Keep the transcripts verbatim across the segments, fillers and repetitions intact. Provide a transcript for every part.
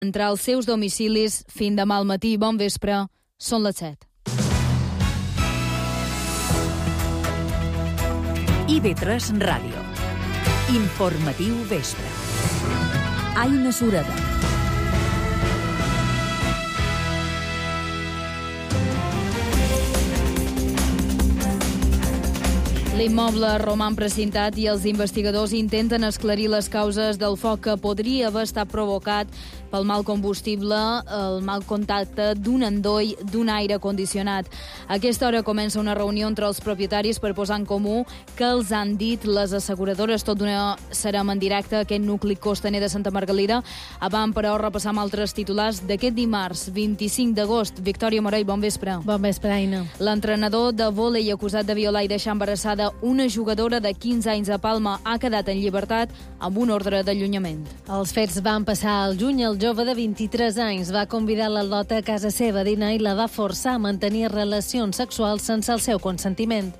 entrar als seus domicilis fins demà al matí. Bon vespre, són les set. I V tres Ràdio. Informatiu vespre. Aina Sureda. L'immoble roman precintat i els investigadors intenten esclarir les causes del foc que podria haver estat provocat pel mal combustible, el mal contacte d'un endoll d'un aire condicionat. A aquesta hora comença una reunió entre els propietaris per posar en comú què els han dit les asseguradores. Tot d'una serem en directe a aquest nucli costaner de Santa Margalida. Abans, però, repassam altres titulars d'aquest dimarts, vint-i-cinc d'agost. Victòria Morell, bon vespre. Bon vespre, Aina. L'entrenador de vòlei acusat de violar i deixar embarassada una jugadora de quinze anys a Palma ha quedat en llibertat amb un ordre d'allunyament. Els fets van passar al juny. El jove de vint-i-tres anys va convidar l'al·lota a casa seva a dinar i la va forçar a mantenir relacions sexuals sense el seu consentiment.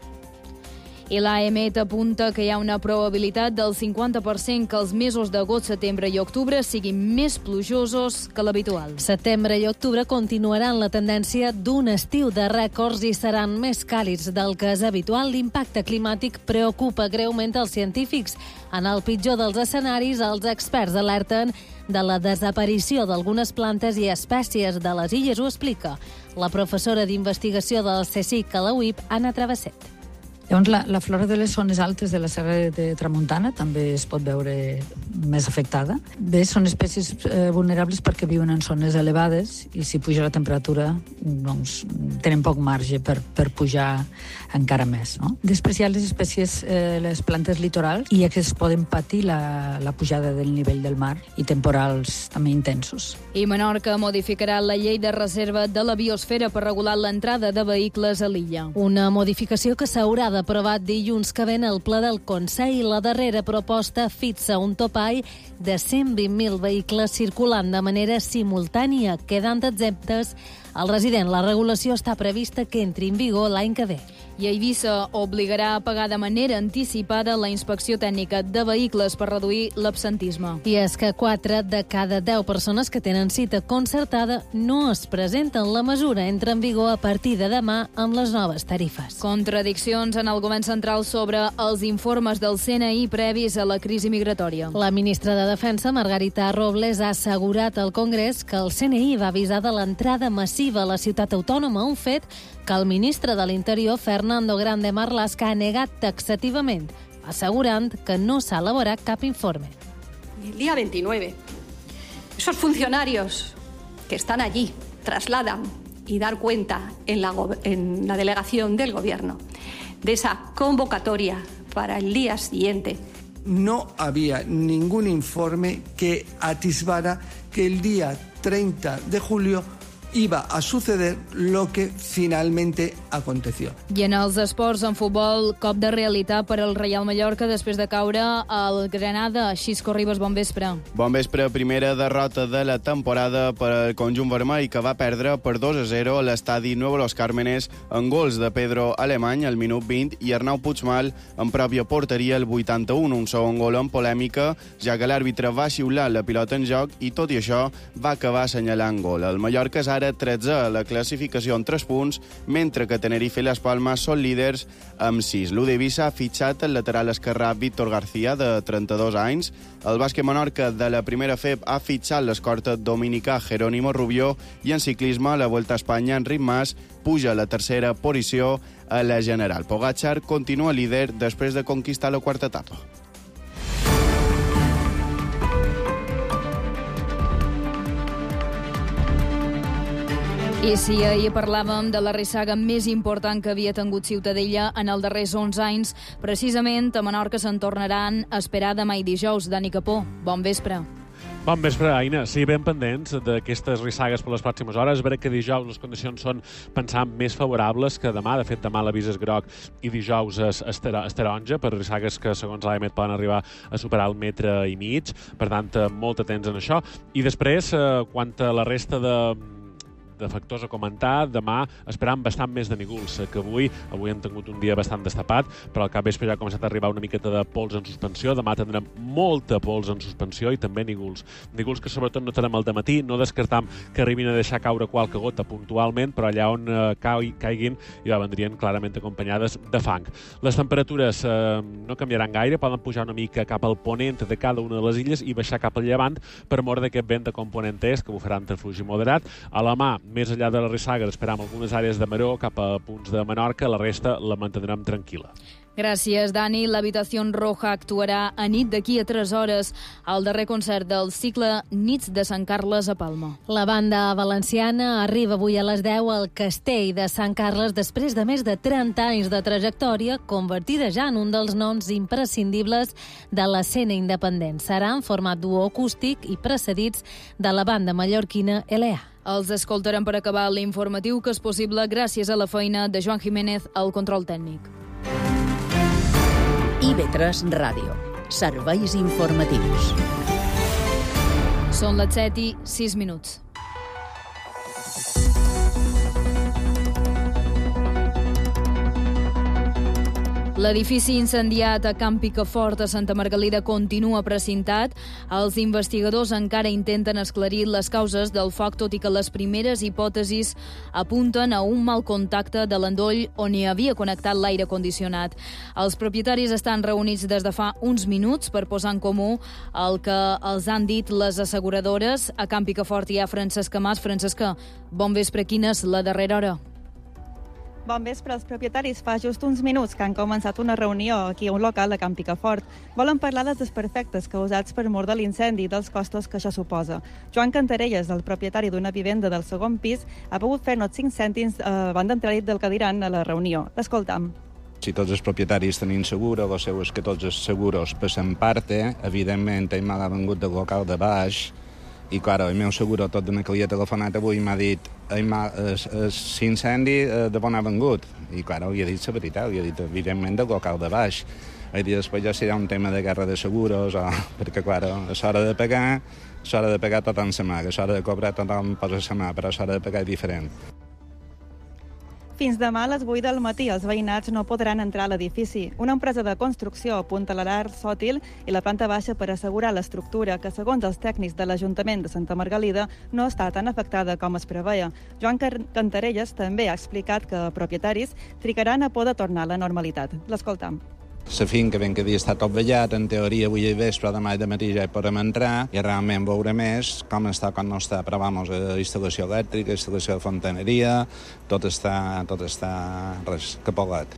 I l'A E M E T apunta que hi ha una probabilitat del cinquanta per cent que els mesos d'agost, setembre i octubre siguin més plujosos que l'habitual. Setembre i octubre continuaran la tendència d'un estiu de rècords i seran més càlids del que és habitual. L'impacte climàtic preocupa greument els científics. En el pitjor dels escenaris, els experts alerten de la desaparició d'algunes plantes i espècies de les illes. Ho explica la professora d'investigació del CSIC a la U I P, Anna Travesset. Llavors, la, la flora de les zones altes de la Serra de Tramuntana també es pot veure més afectada. Bé, són espècies eh, vulnerables perquè viuen en zones elevades i si puja la temperatura doncs, tenen poc marge per, per pujar encara més. No? Després hi ha les espècies, eh, les plantes litorals, i aquestes poden patir la, la pujada del nivell del mar i temporals també intensos. I Menorca modificarà la llei de reserva de la biosfera per regular l'entrada de vehicles a l'illa. Una modificació que s'haurà de aprovat dilluns que ven al ple del Consell. La darrera proposta fixa un topall de cent vint mil vehicles circulant de manera simultània, quedant exemptes el resident. La regulació està prevista que entri en vigor l'any que ve. I Eivissa obligarà a pagar de manera anticipada la inspecció tècnica de vehicles per reduir l'absentisme. I és que quatre de cada deu persones que tenen cita concertada no es presenten. La mesura entra en vigor a partir de demà amb les noves tarifes. Contradiccions en el govern central sobre els informes del C N I previs a la crisi migratòria. La ministra de Defensa, Margarita Robles, ha assegurat al Congrés que el C N I va avisar de l'entrada massiva a la ciutat autònoma, un fet que el ministre de l'Interior, Fernando Grande Marlaska, ha negat taxativament, asegurant que no s'ha elaborat cap informe. El día veintinueve, esos funcionarios que están allí trasladan y dar cuenta en la, en la delegación del Gobierno de esa convocatoria para el día siguiente. No había ningún informe que atisbara que el día treinta de julio iba a suceder lo que finalmente aconteció. I en els esports, en futbol, cop de realitat per al Reial Mallorca després de caure al Granada. Xisco Ribas, bon vespre. Bon vespre, primera derrota de la temporada per al conjunt vermell, que va perdre per dos a zero a l'estadi Nuevo Los Cármenes amb gols de Pedro Alemany al minut vint i Arnau Puigmal en pròpia porteria al vuitanta-un, un segon gol en polèmica, ja que l'àrbitre va xiular la pilota en joc i, tot i això, va acabar assenyalant gol. El Mallorca és ara tretzè a la classificació amb tres punts, mentre que Tenerife i Las Palmas són líders amb sis. L'U D Eivissa ha fitxat el lateral esquerrà Víctor García, de trenta-dos anys. El bàsquet Menorca de la primera F E B ha fitxat l'escorta dominicà Jerónimo Rubió i en ciclisme la Vuelta a Espanya Enric Mas puja a la tercera posició a la general. Pogačar continua líder després de conquistar la quarta etapa. I si ahir parlàvem de la rissaga més important que havia tingut Ciutadella en els darrers onze anys, precisament a Menorca se'n tornaran a esperar demà i dijous. Dani Capó, bon vespre. Bon vespre, Aina. Sí, ben pendents d'aquestes rissagues per les pròximes hores. A veure que dijous les condicions són, pensant, més favorables que demà. De fet, demà l'avís és groc i dijous és, és taronja per rissagues que, segons l'A E M E T, poden arribar a superar el metre i mig. Per tant, molt atents en això. I després, eh, quant a la resta de de factors a comentar. Demà esperam bastant més de nígols que avui. Avui hem tingut un dia bastant destapat, però al capvespre ja ha començat a arribar una miqueta de pols en suspensió. Demà tindrem molta pols en suspensió i també nígols. Nígols que sobretot notarem al dematí. No descartam que arribin a deixar caure qualque gota puntualment, però allà on eh, caiguin ja vendrien clarament acompanyades de fang. Les temperatures eh, no canviaran gaire, poden pujar una mica cap al ponent de cada una de les illes i baixar cap al llevant per mort d'aquest vent de component est que bufarà entre fluix i moderat. A la mà, més enllà de la Rissaga, esperam algunes àrees de maró cap a punts de Menorca, la resta la mantindrem tranquil·la. Gràcies, Dani. L'Habitació Roja actuarà a nit d'aquí a tres hores al darrer concert del cicle Nits de Sant Carles a Palma. La banda valenciana arriba avui a les deu al Castell de Sant Carles després de més de trenta anys de trajectòria, convertida ja en un dels noms imprescindibles de l'escena independent. Serà en format duo acústic i precedits de la banda mallorquina L A. Els escoltarem per acabar l'informatiu, que és possible gràcies a la feina de Joan Jiménez al control tècnic. I V tres Ràdio. Serveis informatius. Són les set i sis minuts. L'edifici incendiat a Can Picafort a Santa Margalida continua precintat. Els investigadors encara intenten esclarir les causes del foc, tot i que les primeres hipòtesis apunten a un mal contacte de l'endoll on hi havia connectat l'aire condicionat. Els propietaris estan reunits des de fa uns minuts per posar en comú el que els han dit les asseguradores. A Can Picafort hi ha Francesca Mas. Francesca, bon vespre. Quina és la darrera hora? Bon vespre. Els propietaris fa just uns minuts que han començat una reunió aquí a un local de Can Picafort. Volen parlar dels desperfectes causats per mort de l'incendi i dels costos que això suposa. Joan Cantarelles, el propietari d'una vivenda del segon pis, ha pogut fer-nos cinc cèntims eh, abans d'entrar del que diran a la reunió. L'escoltam. Si tots els propietaris tenim seguro, el seu és que tots els seguros passen parte. Evidentment, ell m'ha vengut del local de baix i, clar, el meu seguro, tot d'una que li he telefonat avui, m'ha dit l'incendi de on ha vengut. I, clar, li he dit la veritat, li he dit, evidentment, del local de baix. I després ja serà un tema de guerra de seguros, o, perquè, clar, a l'hora de pagar, a l'hora de pagar tothom se mà, a l'hora de cobrar tothom posa se mà, però a l'hora de pagar és diferent. Fins demà a les vuit del matí els veïnats no podran entrar a l'edifici. Una empresa de construcció apunta l'alar sòtil i la planta baixa per assegurar l'estructura que, segons els tècnics de l'Ajuntament de Santa Margalida, no està tan afectada com es preveia. Joan Cantarelles també ha explicat que propietaris trigaran a poder tornar a la normalitat. L'escoltam. La finca ben que havia estat tot vellat, en teoria avui al vespre, demà de matí ja hi podem entrar i realment veure més com està, com no està. Però vamos, instal·lació elèctrica, instal·lació de fontaneria, tot està, tot està res, capolat.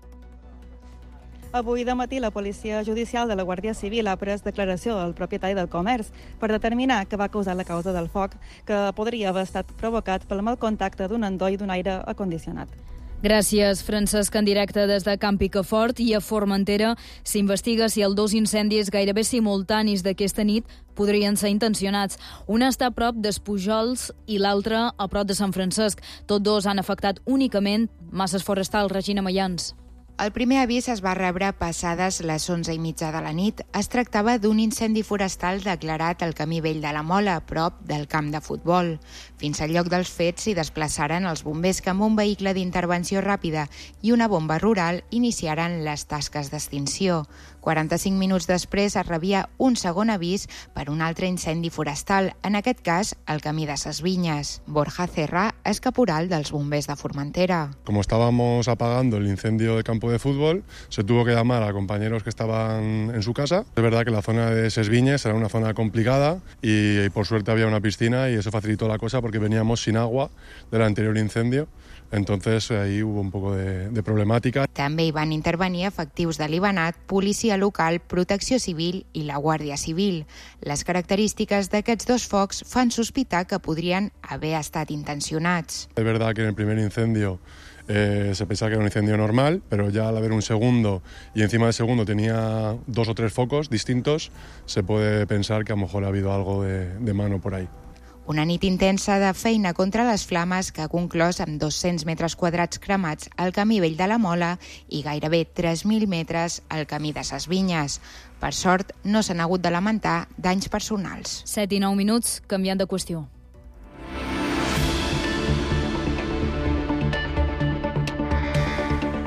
Avui de matí la Policia Judicial de la Guàrdia Civil ha pres declaració al propietari del comerç per determinar què va causar la causa del foc, que podria haver estat provocat pel mal contacte d'un endoll d'un aire acondicionat. Gràcies, Francesc. En directe des de Can Picafort i a Formentera s'investiga si els dos incendis gairebé simultanis d'aquesta nit podrien ser intencionats. Un està a prop d'Espujols i l'altre a prop de Sant Francesc. Tots dos han afectat únicament masses forestals. Regina Mayans. El primer avís es va rebre passades les onze i mitja de la nit. Es tractava d'un incendi forestal declarat al Camí Vell de la Mola, a prop del camp de futbol. Fins al lloc dels fets s'hi desplaçaren els bombers que amb un vehicle d'intervenció ràpida i una bomba rural iniciaren les tasques d'extinció. quaranta-cinc minuts després es rebia un segon avís per un altre incendi forestal, en aquest cas al Camí de Ses Vinyes. Borja Serra és caporal dels bombers de Formentera. Como estábamos apagando el incendio de campo de fútbol, se tuvo que llamar a compañeros que estaban en su casa. Es verdad que la zona de Ses Vinyes era una zona complicada y, y por suerte había una piscina y eso facilitó la cosa porque veníamos sin agua del anterior incendio. Entonces ahí hubo un poco de, de problemàtica. També hi van intervenir efectius de l'Ibanat, policia local, protecció civil i la Guàrdia Civil. Les característiques d'aquests dos focs fan sospitar que podrien haver estat intencionats. Es verdad que en el primer incendio eh, se pensaba que era un incendio normal, pero ya al haber un segundo y encima del segundo tenía dos o tres focos distintos, se puede pensar que a lo mejor ha habido algo de, de mano por ahí. Una nit intensa de feina contra les flames que ha conclòs amb dos-cents metres quadrats cremats al Camí Vell de la Mola i gairebé tres mil metres al Camí de Ses Vinyes. Per sort, no s'han hagut de lamentar danys personals. set i nou minuts, canviant de qüestió.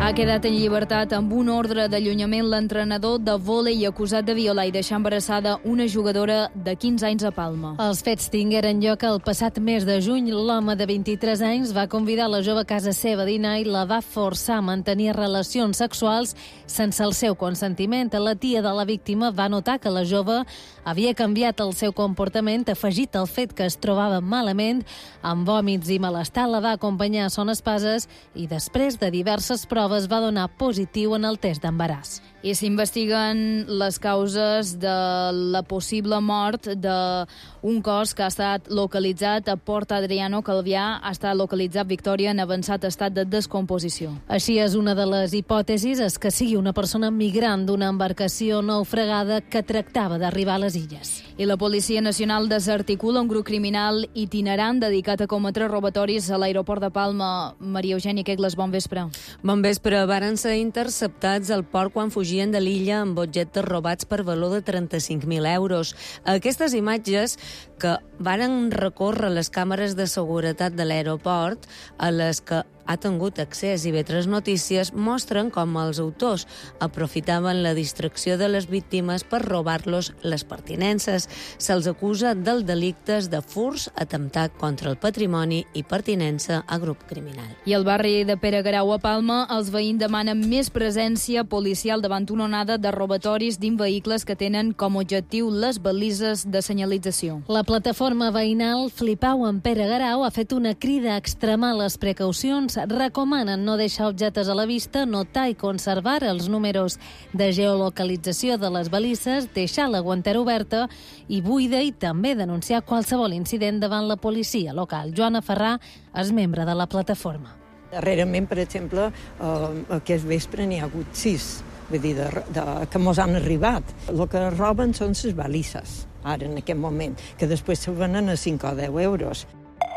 Ha quedat en llibertat amb un ordre d'allunyament l'entrenador de vòlei acusat de violar i deixar embarassada una jugadora de quinze anys a Palma. Els fets tingueren lloc el passat mes de juny. L'home de vint-i-tres anys va convidar la jove a casa seva a dinar i la va forçar a mantenir relacions sexuals sense el seu consentiment. La tia de la víctima va notar que la jove havia canviat el seu comportament, afegit el fet que es trobava malament, amb vòmits i malestar. La va acompanyar a Son Espases i després de diverses proves va donar positiu en el test d'embaràs. I s'investiguen les causes de la possible mort d'un cos que ha estat localitzat a Port Adriano, Calvià. Ha estat localitzat, Victòria, en avançat estat de descomposició. Així és, una de les hipòtesis és que sigui una persona migrant d'una embarcació naufragada que tractava d'arribar a les illes. I la Policia Nacional desarticula un grup criminal itinerant dedicat a cometre robatoris a l'aeroport de Palma. Maria Eugènia Quegles, bon vespre. Bon vespre. Varen ser interceptats al port quan fugien de l'illa amb objectes robats per valor de trenta-cinc mil euros. Aquestes imatges que varen recórrer les càmeres de seguretat de l'aeroport, a les que ha tingut accés i vetres notícies, mostren com els autors aprofitaven la distracció de les víctimes per robar-los les pertinences. Se'ls acusa dels delictes de furs, atemptat contra el patrimoni i pertinença a grup criminal. I al barri de Pere Guerau a Palma, els veïns demanen més presència policial davant una onada de robatoris dins vehicles que tenen com a objectiu les balises de senyalització. La plataforma veïnal Flipau en Pere Guerau ha fet una crida a extremar les precaucions. Recomanen no deixar objectes a la vista, notar i conservar els números de geolocalització de les balises, deixar la guantera oberta i buida i també denunciar qualsevol incident davant la policia local. Joana Ferrà és membre de la plataforma. Darrerament, per exemple, eh, aquest vespre n'hi ha hagut sis, vull dir, de, de, que mos han arribat. El que roben són les balises, ara, en aquest moment, que després se venen a cinc o deu euros.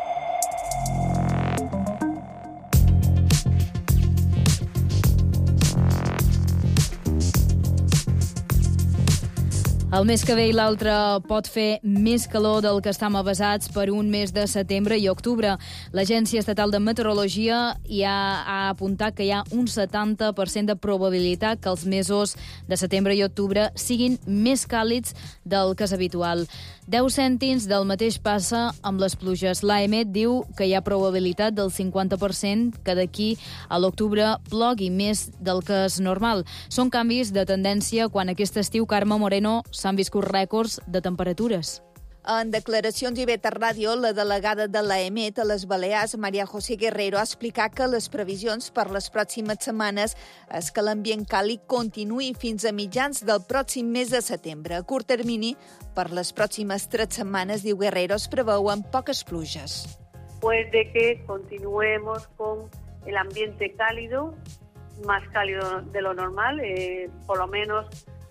El mes que ve i l'altre pot fer més calor del que estem avasats per un mes de setembre i octubre. L'Agència Estatal de Meteorologia ja ha apuntat que hi ha un setanta per cent de probabilitat que els mesos de setembre i octubre siguin més càlids del que és habitual. deu cèntims del mateix passa amb les pluges. L'AEMET diu que hi ha probabilitat del cinquanta per cent que d'aquí a l'octubre plogui més del que és normal. Són canvis de tendència quan aquest estiu, Carme Moreno, s'han viscut rècords de temperatures. En declaracions i Beta Ràdio, la delegada de l'AEMET a les Balears, Maria José Guerrero, ha explicat que les previsions per les pròximes setmanes és que l'ambient càlid continuï fins a mitjans del pròxim mes de setembre. A curt termini, per les pròximes tres setmanes, diu Guerrero, es preveuen poques pluges. Pues de que continuemos con el ambiente cálido, más cálido de lo normal, eh, por lo menos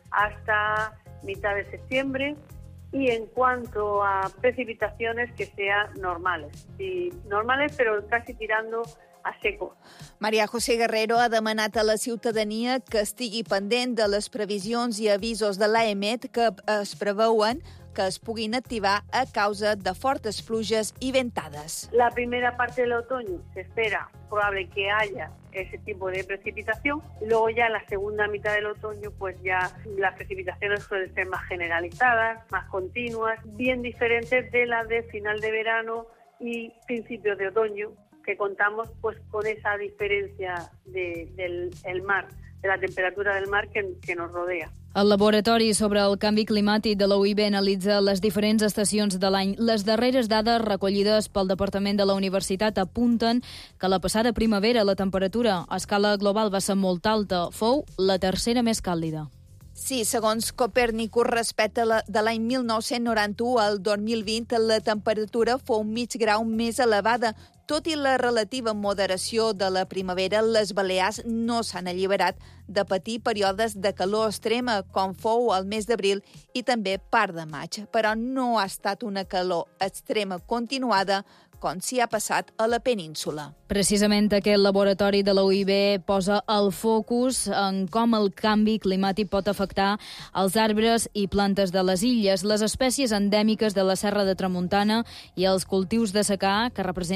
hasta mitad de septiembre, y en cuanto a precipitaciones que sean normales, sí, normales pero casi tirando a seco. Maria José Guerrero ha demanat a la ciutadania que estigui pendent de les previsions i avisos de l'AEMET que es preveuen que es puguin activar a causa de fortes pluges y ventades. La primera parte del otoño se espera probable que haya ese tipo de precipitación. Luego ya en la segunda mitad del otoño pues ya las precipitaciones suelen ser más generalizadas, más continuas, bien diferentes de las de final de verano y principios de otoño, que contamos pues con esa diferencia de, del el mar, de la temperatura del mar que, que nos rodea. El Laboratori sobre el Canvi Climàtic de la U I B analitza les diferents estacions de l'any. Les darreres dades recollides pel Departament de la Universitat apunten que la passada primavera la temperatura a escala global va ser molt alta. Fou la tercera més càlida. Sí, segons Copèrnicus, respecte de l'any mil nou-cents noranta-u al dos mil vint, la temperatura fou un mig grau més elevada. Tot i la relativa moderació de la primavera, les Balears no s'han alliberat de patir períodes de calor extrema, com fou el mes d'abril i també part de maig. Però no ha estat una calor extrema continuada, com s'hi ha passat a la península. Precisament aquest laboratori de la U I B posa el focus en com el canvi climàtic pot afectar els arbres i plantes de les illes, les espècies endèmiques de la Serra de Tramuntana i els cultius de secà, que representen el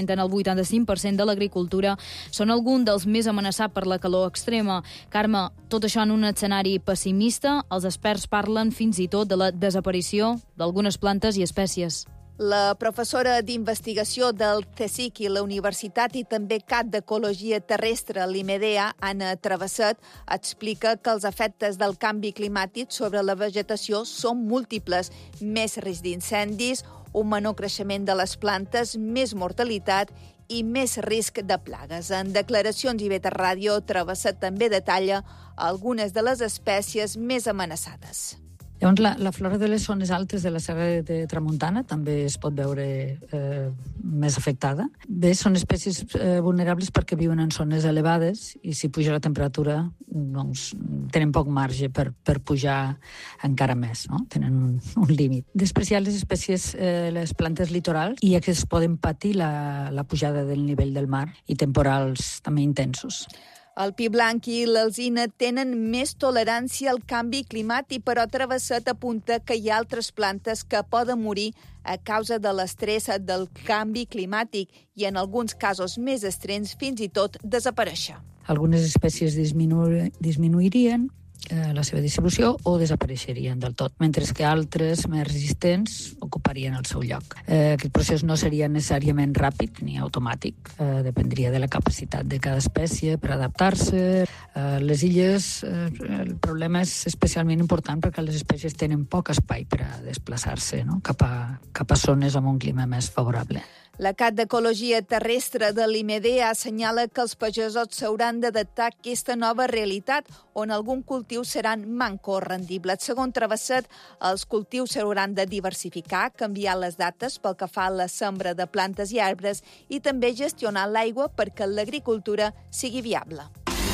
vuitanta-cinc per cent de l'agricultura són algun dels més amenaçats per la calor extrema. Carme, tot això en un escenari pessimista, els experts parlen fins i tot de la desaparició d'algunes plantes i espècies. La professora d'investigació del CSIC i la Universitat i també Cat d'Ecologia Terrestre, l'IMEDEA, Anna Travesset, explica que els efectes del canvi climàtic sobre la vegetació són múltiples. Més risc d'incendis, un menor creixement de les plantes, més mortalitat i més risc de plagues. En declaracions i Beta Ràdio, Travesset també detalla algunes de les espècies més amenaçades. Llavors, la, la flora de les zones altes de la Serra de Tramuntana també es pot veure eh, més afectada. Bé, són espècies eh, vulnerables perquè viuen en zones elevades i si puja la temperatura doncs, tenen poc marge per, per pujar encara més, no? Tenen un, un límit. Després hi ha les espècies, eh, les plantes litorals, i aquestes poden patir la, la pujada del nivell del mar i temporals també intensos. El pi blanc i l'alzina tenen més tolerància al canvi climàtic, però Travesset apunta que hi ha altres plantes que poden morir a causa de l'estrès del canvi climàtic i, en alguns casos més extrems, fins i tot desaparèixer. Algunes espècies disminu disminuirien eh, la seva distribució o desapareixerien del tot, mentre que altres més resistents ocuparien el seu lloc. Eh, aquest procés no seria necessàriament ràpid ni automàtic, eh, dependria de la capacitat de cada espècie per adaptar-se. Eh, les illes, eh, el problema és especialment important perquè les espècies tenen poc espai per a desplaçar-se, no? cap, a, cap a zones amb un clima més favorable. La Cat d'Ecologia Terrestre de l'IMEDEA assenyala que els pagesos s'hauran d'adaptar a aquesta nova realitat on algun cultiu seran manco rendibles. Segons Travesset, els cultius s'hauran de diversificar, canviar les dates pel que fa a la sembra de plantes i arbres i també gestionar l'aigua perquè l'agricultura sigui viable.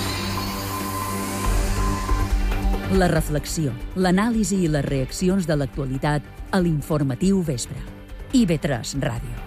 La reflexió, l'anàlisi i les reaccions de l'actualitat a l'Informatiu Vespre. I B tres Ràdio.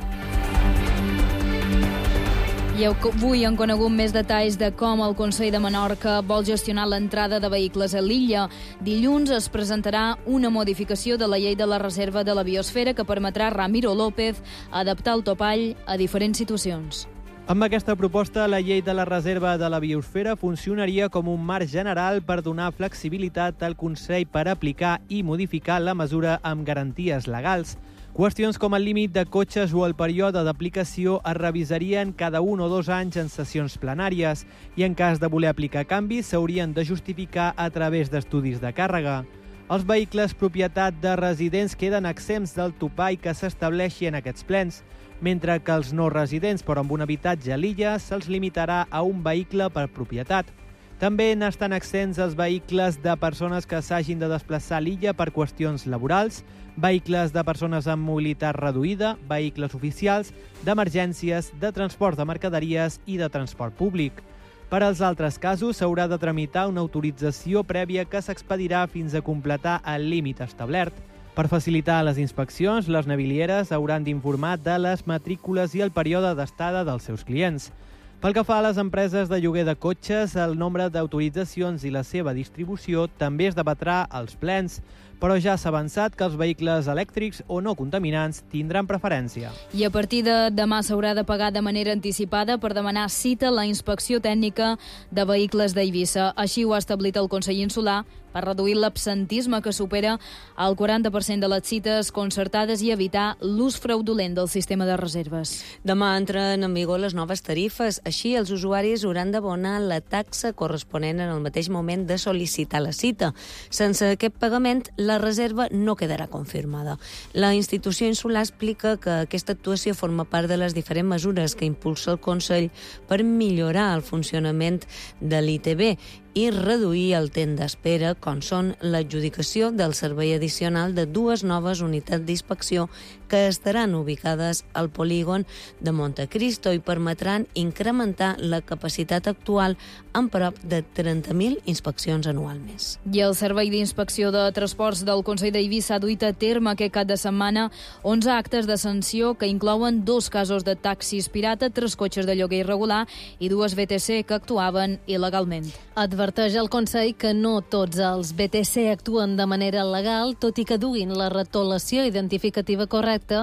I avui han conegut més detalls de com el Consell de Menorca vol gestionar l'entrada de vehicles a l'illa. Dilluns es presentarà una modificació de la llei de la reserva de la biosfera que permetrà a Ramiro López adaptar el topall a diferents situacions. Amb aquesta proposta, la llei de la reserva de la biosfera funcionaria com un marc general per donar flexibilitat al Consell per aplicar i modificar la mesura amb garanties legals. Qüestions com el límit de cotxes o el període d'aplicació es revisarien cada un o dos anys en sessions plenàries i en cas de voler aplicar canvis s'haurien de justificar a través d'estudis de càrrega. Els vehicles propietat de residents queden exempts del topall que s'estableixi en aquests plens, mentre que els no residents però amb un habitatge a l'illa se'ls limitarà a un vehicle per propietat. També n'estan exempts els vehicles de persones que s'hagin de desplaçar a l'illa per qüestions laborals, vehicles de persones amb mobilitat reduïda, vehicles oficials, d'emergències, de transport de mercaderies i de transport públic. Per als altres casos s'haurà de tramitar una autorització prèvia que s'expedirà fins a completar el límit establert. Per facilitar les inspeccions, les navilieres hauran d'informar de les matrícules i el període d'estada dels seus clients. Pel que fa a les empreses de lloguer de cotxes, el nombre d'autoritzacions i la seva distribució també es debatrà als plens, però ja s'ha avançat que els vehicles elèctrics o no contaminants tindran preferència. I a partir de demà s'haurà de pagar de manera anticipada per demanar cita a la inspecció tècnica de vehicles d'Eivissa. Així ho ha establit el Consell Insular per reduir l'absentisme que supera el quaranta per cent de les cites concertades i evitar l'ús fraudulent del sistema de reserves. Demà entren en vigor les noves tarifes. Així, els usuaris hauran d'abonar la taxa corresponent en el mateix moment de sol·licitar la cita. Sense aquest pagament, la reserva no quedarà confirmada. La institució insular explica que aquesta actuació forma part de les diferents mesures que impulsa el Consell per millorar el funcionament de l'I T B i reduir el temps d'espera, com són l'adjudicació del servei addicional de dues noves unitats d'inspecció que estaran ubicades al polígon de Montecristo i permetran incrementar la capacitat actual en prop de trenta mil inspeccions anualment. I el Servei d'Inspecció de Transports del Consell d'Eivissa ha duit a terme aquest cap de setmana onze actes de sanció que inclouen dos casos de taxis pirata, tres cotxes de lloguer irregular i dues B T C que actuaven il·legalment. Adverteix el Consell que no tots els B T C actuen de manera legal, tot i que duguin la retolació identificativa correcta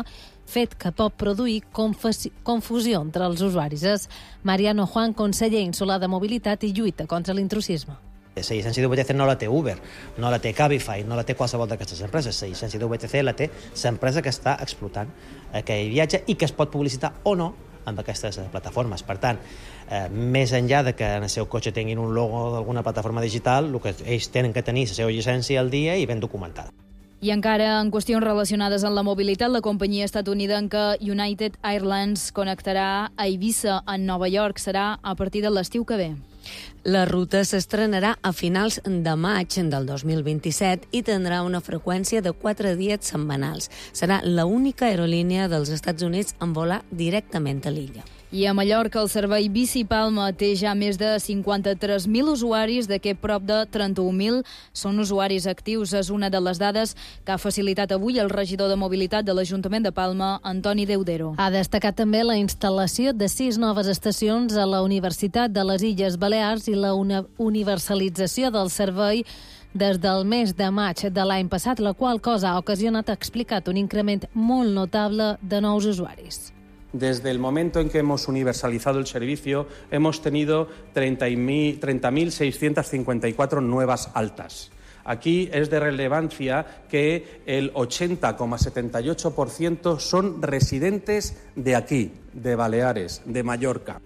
fet que pot produir confusió entre els usuaris. És Mariano Juan, conseller insular de Mobilitat i lluita contra l'intrusisme. La llicència d'U V T C no la té Uber, no la té Cabify, no la té qualsevol d'aquestes empreses. La llicència d'U V T C la té l'empresa que està explotant aquell viatge i que es pot publicitar o no amb aquestes plataformes. Per tant, eh, més enllà de que en el seu cotxe tinguin un logo d'alguna plataforma digital, el que ells tenen que tenir la seva llicència al dia i ben documentada. I encara en qüestions relacionades amb la mobilitat, la companyia estatunidenca United Airlines connectarà a Eivissa, en Nova York. Serà a partir de l'estiu que ve. La ruta s'estrenarà a finals de maig del dos mil vint-i-set i tindrà una freqüència de quatre dies setmanals. Serà l'única aerolínia dels Estats Units en volar directament a l'illa. I a Mallorca, el servei Bici Palma té ja més de cinquanta-tres mil usuaris, d'aquest prop de trenta-un mil són usuaris actius. És una de les dades que ha facilitat avui el regidor de Mobilitat de l'Ajuntament de Palma, Antoni Deudero. Ha destacat també la instal·lació de sis noves estacions a la Universitat de les Illes Balears i la universalització del servei des del mes de maig de l'any passat, la qual cosa ha ocasionat, ha explicat, un increment molt notable de nous usuaris. Desde el momento en que hemos universalizado el servicio, hemos tenido treinta mil seiscientas cincuenta y cuatro nuevas altas. Aquí es de relevancia que el ochenta coma setenta y ocho por ciento son residentes de aquí, de Baleares, de Mallorca.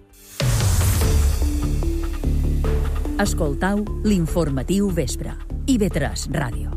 Escoltau l'informatiu vespre. I ve tres Ràdio.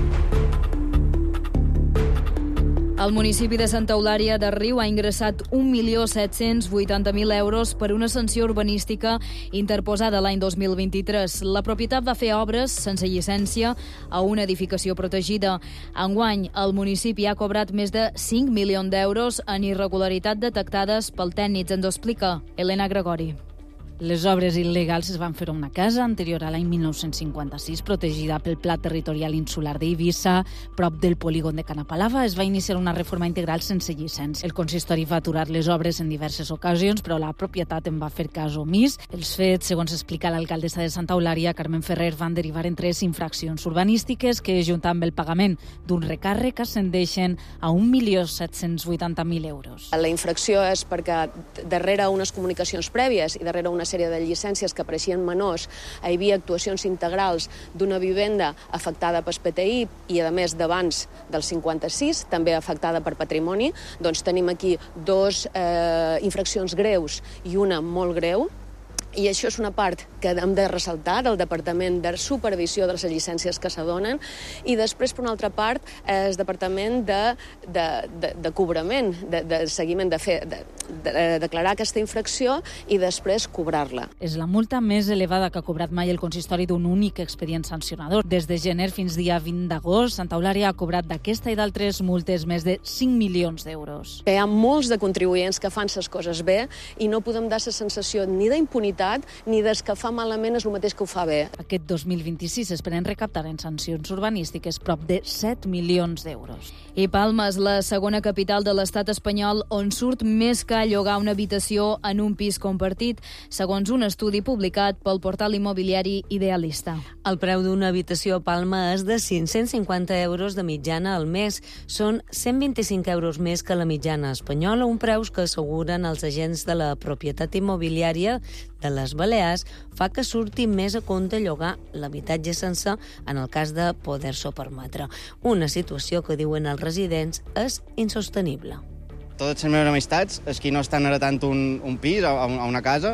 El municipi de Santa Eulària de Riu ha ingressat un milió set-cents vuitanta mil euros per una sanció urbanística interposada l'any dos mil vint-i-tres. La propietat va fer obres sense llicència a una edificació protegida. Enguany, el municipi ha cobrat més de cinc milions d'euros en irregularitat detectades pel tècnic. Ens ho explica Elena Gregori. Les obres il·legals es van fer a una casa anterior a l'any mil nou-cents cinquanta-sis, protegida pel Pla Territorial Insular d'Eivissa, prop del polígon de Canapalava. Es va iniciar una reforma integral sense llicència. El consistori va aturar les obres en diverses ocasions, però la propietat en va fer cas omís. Els fets, segons explica l'alcaldessa de Santa Eulària, Carmen Ferrer, van derivar en tres infraccions urbanístiques que, junt amb el pagament d'un recàrrec, ascendeixen a un milió set-cents vuitanta mil euros. La infracció és perquè darrere unes comunicacions prèvies i darrere una sèrie de llicències que apareixien menors, hi havia actuacions integrals d'una vivenda afectada per P T I i, a més, d'abans del cinquanta-sis, també afectada per patrimoni. Doncs tenim aquí dos eh, infraccions greus i una molt greu. I això és una part que hem de ressaltar del Departament de Supervisió de les llicències que s'adonen, i després, per una altra part, el Departament de, de, de, de cobrament, de, de seguiment, de fer, de, de, de declarar aquesta infracció i després cobrar-la. És la multa més elevada que ha cobrat mai el consistori d'un únic expedient sancionador. Des de gener fins dia vint d'agost, Santa Eulària ha cobrat d'aquesta i d'altres multes més de cinc milions d'euros. Hi ha molts de contribuents que fan les coses bé i no podem dar la sensació ni d'impunitat ni des que fa malament és el mateix que ho fa bé. Aquest dos mil vint-i-sis esperen recaptar en sancions urbanístiques prop de set milions d'euros. I Palma és la segona capital de l'estat espanyol on surt més car llogar una habitació en un pis compartit, segons un estudi publicat pel portal immobiliari Idealista. El preu d'una habitació a Palma és de cinc-cents cinquanta euros de mitjana al mes. Són cent vint-i-cinc euros més que la mitjana espanyola, un preu que asseguren els agents de la propietat immobiliària de les Balears fa que surti més a compte llogar l'habitatge sense en el cas de poder-s'ho permetre. Una situació que diuen els residents és insostenible. Totes les meves amistats, els que no estan heretant un, un pis a, a una casa,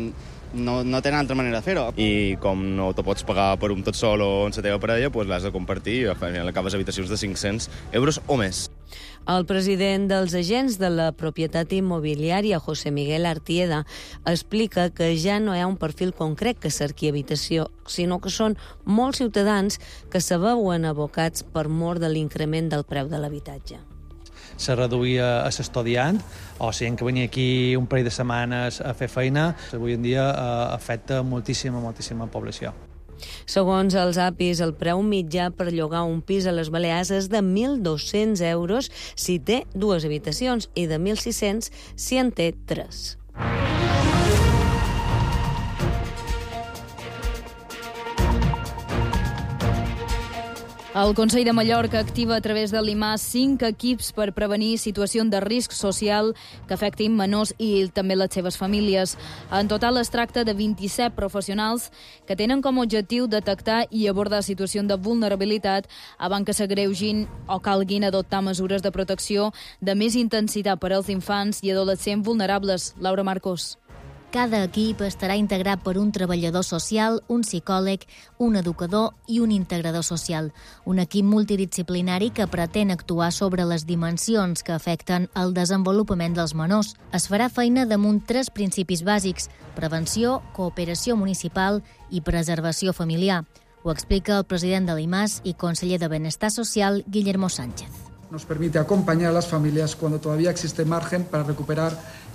no, no tenen altra manera de fer-ho. I com no te pots pagar per un tot sol o en la teva parella, doncs l'has de compartir i al final acabes habitacions de cinc-cents euros o més. El president dels agents de la propietat immobiliària, José Miguel Artieda, explica que ja no hi ha un perfil concret que cerqui habitació, sinó que són molts ciutadans que se veuen abocats per mor de l'increment del preu de l'habitatge. Se reduïa a l'estudiant, o sigui que venia aquí un parell de setmanes a fer feina. Avui en dia afecta moltíssima, moltíssima població. Segons els A P I S, el preu mitjà per llogar un pis a les Balears és de mil dos-cents euros si té dues habitacions i de mil sis-cents si en té tres. El Consell de Mallorca activa a través de l'I M A S cinc equips per prevenir situacions de risc social que afectin menors i també les seves famílies. En total es tracta de vint-i-set professionals que tenen com a objectiu detectar i abordar situacions de vulnerabilitat abans que s'agreugin o calguin adoptar mesures de protecció de més intensitat per als infants i adolescents vulnerables. Laura Marcos. Cada equip estarà integrat per un treballador social, un psicòleg, un educador i un integrador social. Un equip multidisciplinari que pretén actuar sobre les dimensions que afecten el desenvolupament dels menors. Es farà feina damunt tres principis bàsics: prevenció, cooperació municipal i preservació familiar. Ho explica el president de l'I M A S i conseller de Benestar Social, Guillermo Sánchez. Nos permite acompañar a las familias cuando todavía existe margen para recuperar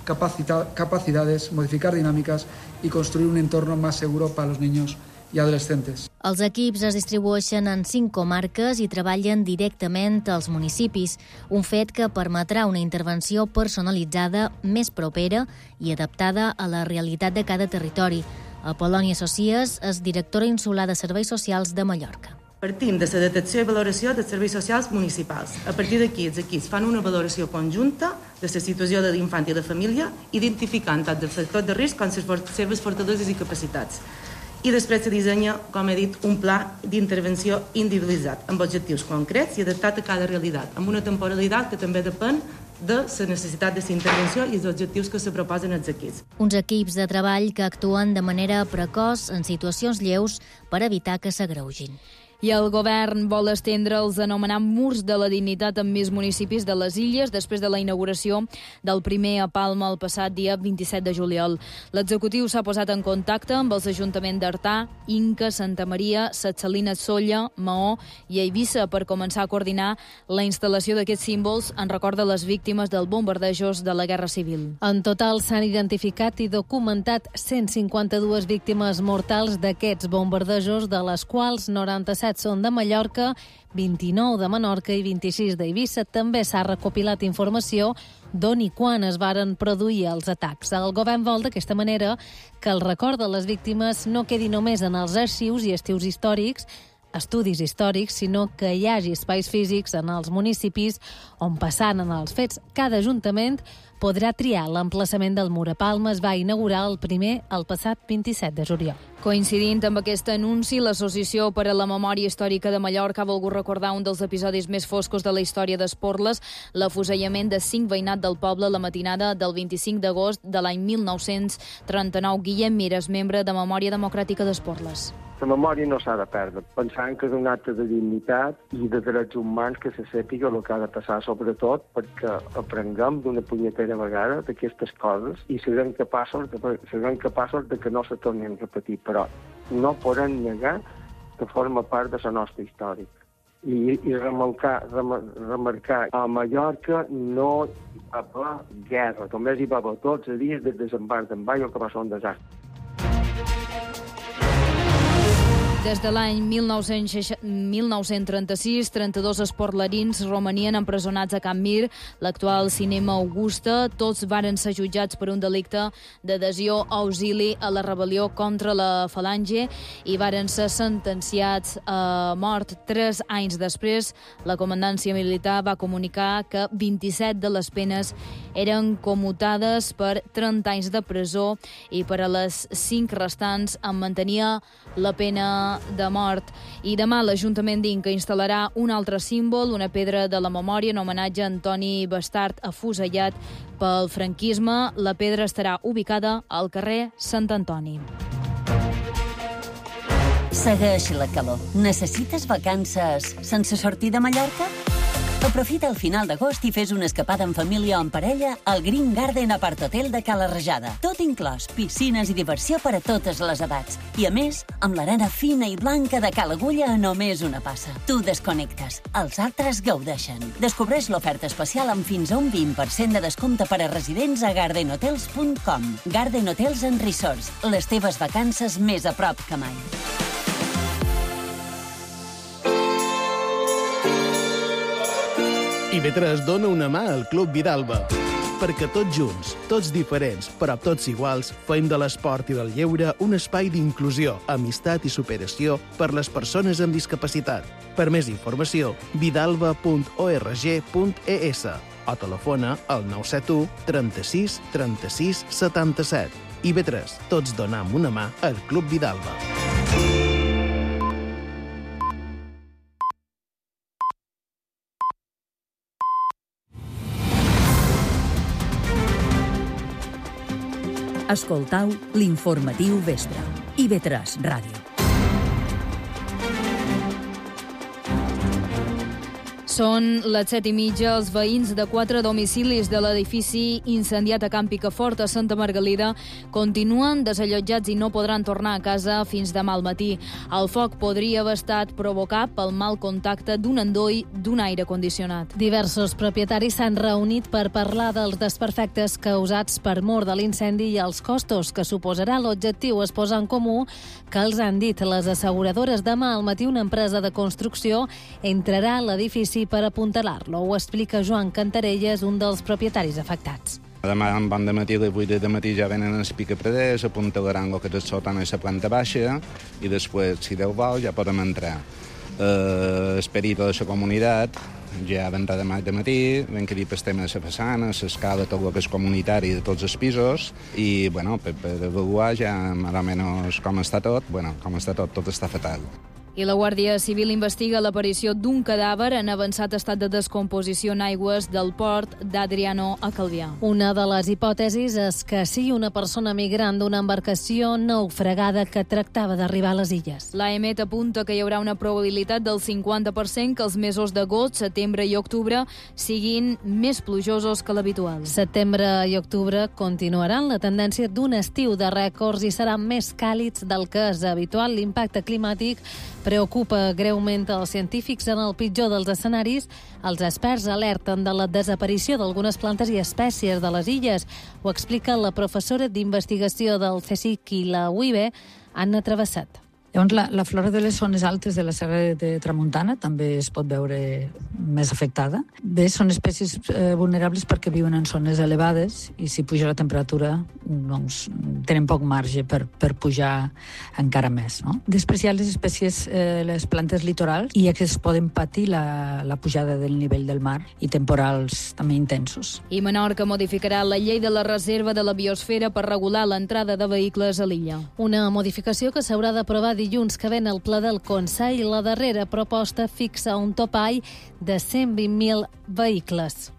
capacidades, modificar dinámicas y construir un entorno más seguro para los niños i adolescentes. Els equips es distribueixen en cinc comarques i treballen directament als municipis, un fet que permetrà una intervenció personalitzada, més propera i adaptada a la realitat de cada territori. Apol·lònia Socias és directora insular de Serveis Socials de Mallorca. Partim de la detecció i valoració dels serveis socials municipals. A partir d'aquí, els equips fan una valoració conjunta de la situació de l'infant i de família, identificant tant els factors de risc com les seves fortaleses i capacitats. I després se dissenya, com he dit, un pla d'intervenció individualitzat, amb objectius concrets i adaptat a cada realitat, amb una temporalitat que també depèn de la necessitat de la intervenció i els objectius que se proposen als equips. Uns equips de treball que actuen de manera precoç en situacions lleus per evitar que s'agreugin. I el govern vol estendre els anomenats murs de la dignitat en més municipis de les Illes després de la inauguració del primer a Palma el passat dia vint-i-set de juliol. L'executiu s'ha posat en contacte amb els ajuntaments d'Artà, Inca, Santa Maria, Ses Salines, Sóller, Maó i Eivissa per començar a coordinar la instal·lació d'aquests símbols en record de les víctimes dels bombardejos de la Guerra Civil. En total s'han identificat i documentat cent cinquanta-dues víctimes mortals d'aquests bombardejos, de les quals noranta-set són de Mallorca, vint-i-nou de Menorca i vint-i-sis d'Eivissa. També s'ha recopilat informació d'on i quan es varen produir els atacs. El govern vol d'aquesta manera que el record de les víctimes no quedi només en els arxius i estius històrics, estudis històrics, sinó que hi hagi espais físics en els municipis on, passant en els fets, cada ajuntament podrà triar l'emplaçament del mur. A Palma es va inaugurar el primer el passat vint-i-set de juliol. Coincidint amb aquest anunci, l'Associació per a la Memòria Històrica de Mallorca ha volgut recordar un dels episodis més foscos de la història d'Esporles, l'afusellament de cinc veïnats del poble la matinada del vint-i-cinc d'agost de l'any mil nou-cents trenta-nou. Guillem Mires, membre de Memòria Democràtica d'Esporles. La memòria no s'ha de perdre, pensant que és un acte de dignitat i de drets humans que se sàpiga el que ha de passar, sobretot perquè aprenguem d'una punyetera vegada d'aquestes coses i serem capaços de, serem capaços de que no se tornin a repetir, però no podem negar que forma part de la nostra història. I, i remarcar, remarcar a Mallorca no hi va haver guerra, només hi va haver tots els dies de desembarc d'en Baio, que va ser un desastre. Des de l'any mil nou-cents trenta-sis, trenta-dos esportlerins romanien empresonats a Can Mir, l'actual Cinema Augusta. Tots varen ser jutjats per un delicte d'adhesió o auxili a la rebel·lió contra la Falange i varen ser sentenciats a mort. Tres anys després, la comandància militar va comunicar que vint-i-set de les penes eren commutades per trenta anys de presó i per a les cinc restants en mantenia la pena de mort. I demà l'Ajuntament d'Inca instal·larà un altre símbol, una pedra de la memòria en homenatge a Antoni Bastard, afusellat pel franquisme. La pedra estarà ubicada al carrer Sant Antoni. Segueix la calor. Necessites vacances sense sortir de Mallorca? Aprofita el final d'agost i fes una escapada en família o en parella al Green Garden Apart Hotel de Cala Rajada. Tot inclòs, piscines i diversió per a totes les edats. I a més, amb l'arena fina i blanca de Cala Agulla a només una passa. Tu desconnectes, els altres gaudeixen. Descobreix l'oferta especial amb fins a un vint per cent de descompte per a residents a garden hotels punt com. Garden Hotels and Resorts, les teves vacances més a prop que mai. I B tres dona una mà al Club Vidalba. perquè tots junts, tots diferents, però tots iguals, fem de l'esport i del lleure un espai d'inclusió, amistat i superació per les persones amb discapacitat. Per més informació, vidalba punt org punt es o telefona al nou set u trenta-sis trenta-sis setanta-set. I B tres, tots donam una mà al Club Vidalba. Escoltau l'informatiu vespre. I B tres Ràdio. Són les set i mitja. Els veïns de quatre domicilis de l'edifici incendiat a Can Picafort, a Santa Margalida, continuen desallotjats i no podran tornar a casa fins demà al matí. El foc podria haver estat provocat pel mal contacte d'un endoll d'un aire condicionat. Diversos propietaris s'han reunit per parlar dels desperfectes causats per mor de l'incendi i els costos que suposarà. L'objectiu és posar en comú que els han dit les asseguradores. Demà al matí una empresa de construcció entrarà a l'edifici per apuntalar-lo. Ho explica Joan Cantarelles, un dels propietaris afectats. Demà en bon de matí, a les vuit de matí ja venen els picapreders, apuntalaran el que és el sòtan i la planta baixa i després, si Déu vol, ja podem entrar. Eh, esperit de la comunitat ja vendrà demà de matí, ben que dir pel tema de la façana, l'escala, tot el que és comunitari de tots els pisos i, bueno, per, per avaluar ja més o menys com està tot. Bueno, com està tot, tot està fatal. I la Guàrdia Civil investiga l'aparició d'un cadàver en avançat estat de descomposició en aigües del port d'Adriano a Calvià. Una de les hipòtesis és que sigui una persona migrant d'una embarcació naufragada que tractava d'arribar a les illes. L'A E M E T apunta que hi haurà una probabilitat del cinquanta per cent que els mesos d'agost, setembre i octubre siguin més plujosos que l'habitual. Setembre i octubre continuaran la tendència d'un estiu de rècords i seran més càlids del que és habitual. L'impacte climàtic preocupa greument els científics. En el pitjor dels escenaris, els experts alerten de la desaparició d'algunes plantes i espècies de les illes. Ho explica la professora d'investigació del CSIC i la U I B, Anna Travessat. Llavors, la, la flora de les zones altes de la Serra de Tramuntana també es pot veure més afectada. Bé, són espècies eh, vulnerables perquè viuen en zones elevades i si puja la temperatura doncs, tenen poc marge per, per pujar encara més. No? Després hi ha les espècies, eh, les plantes litorals, i aquestes poden patir la, la pujada del nivell del mar i temporals també intensos. I Menorca modificarà la llei de la reserva de la biosfera per regular l'entrada de vehicles a l'illa. Una modificació que s'haurà d'aprovar dilluns que ven al ple del Consell. La darrera proposta fixa un topall de cent vint mil vehicles.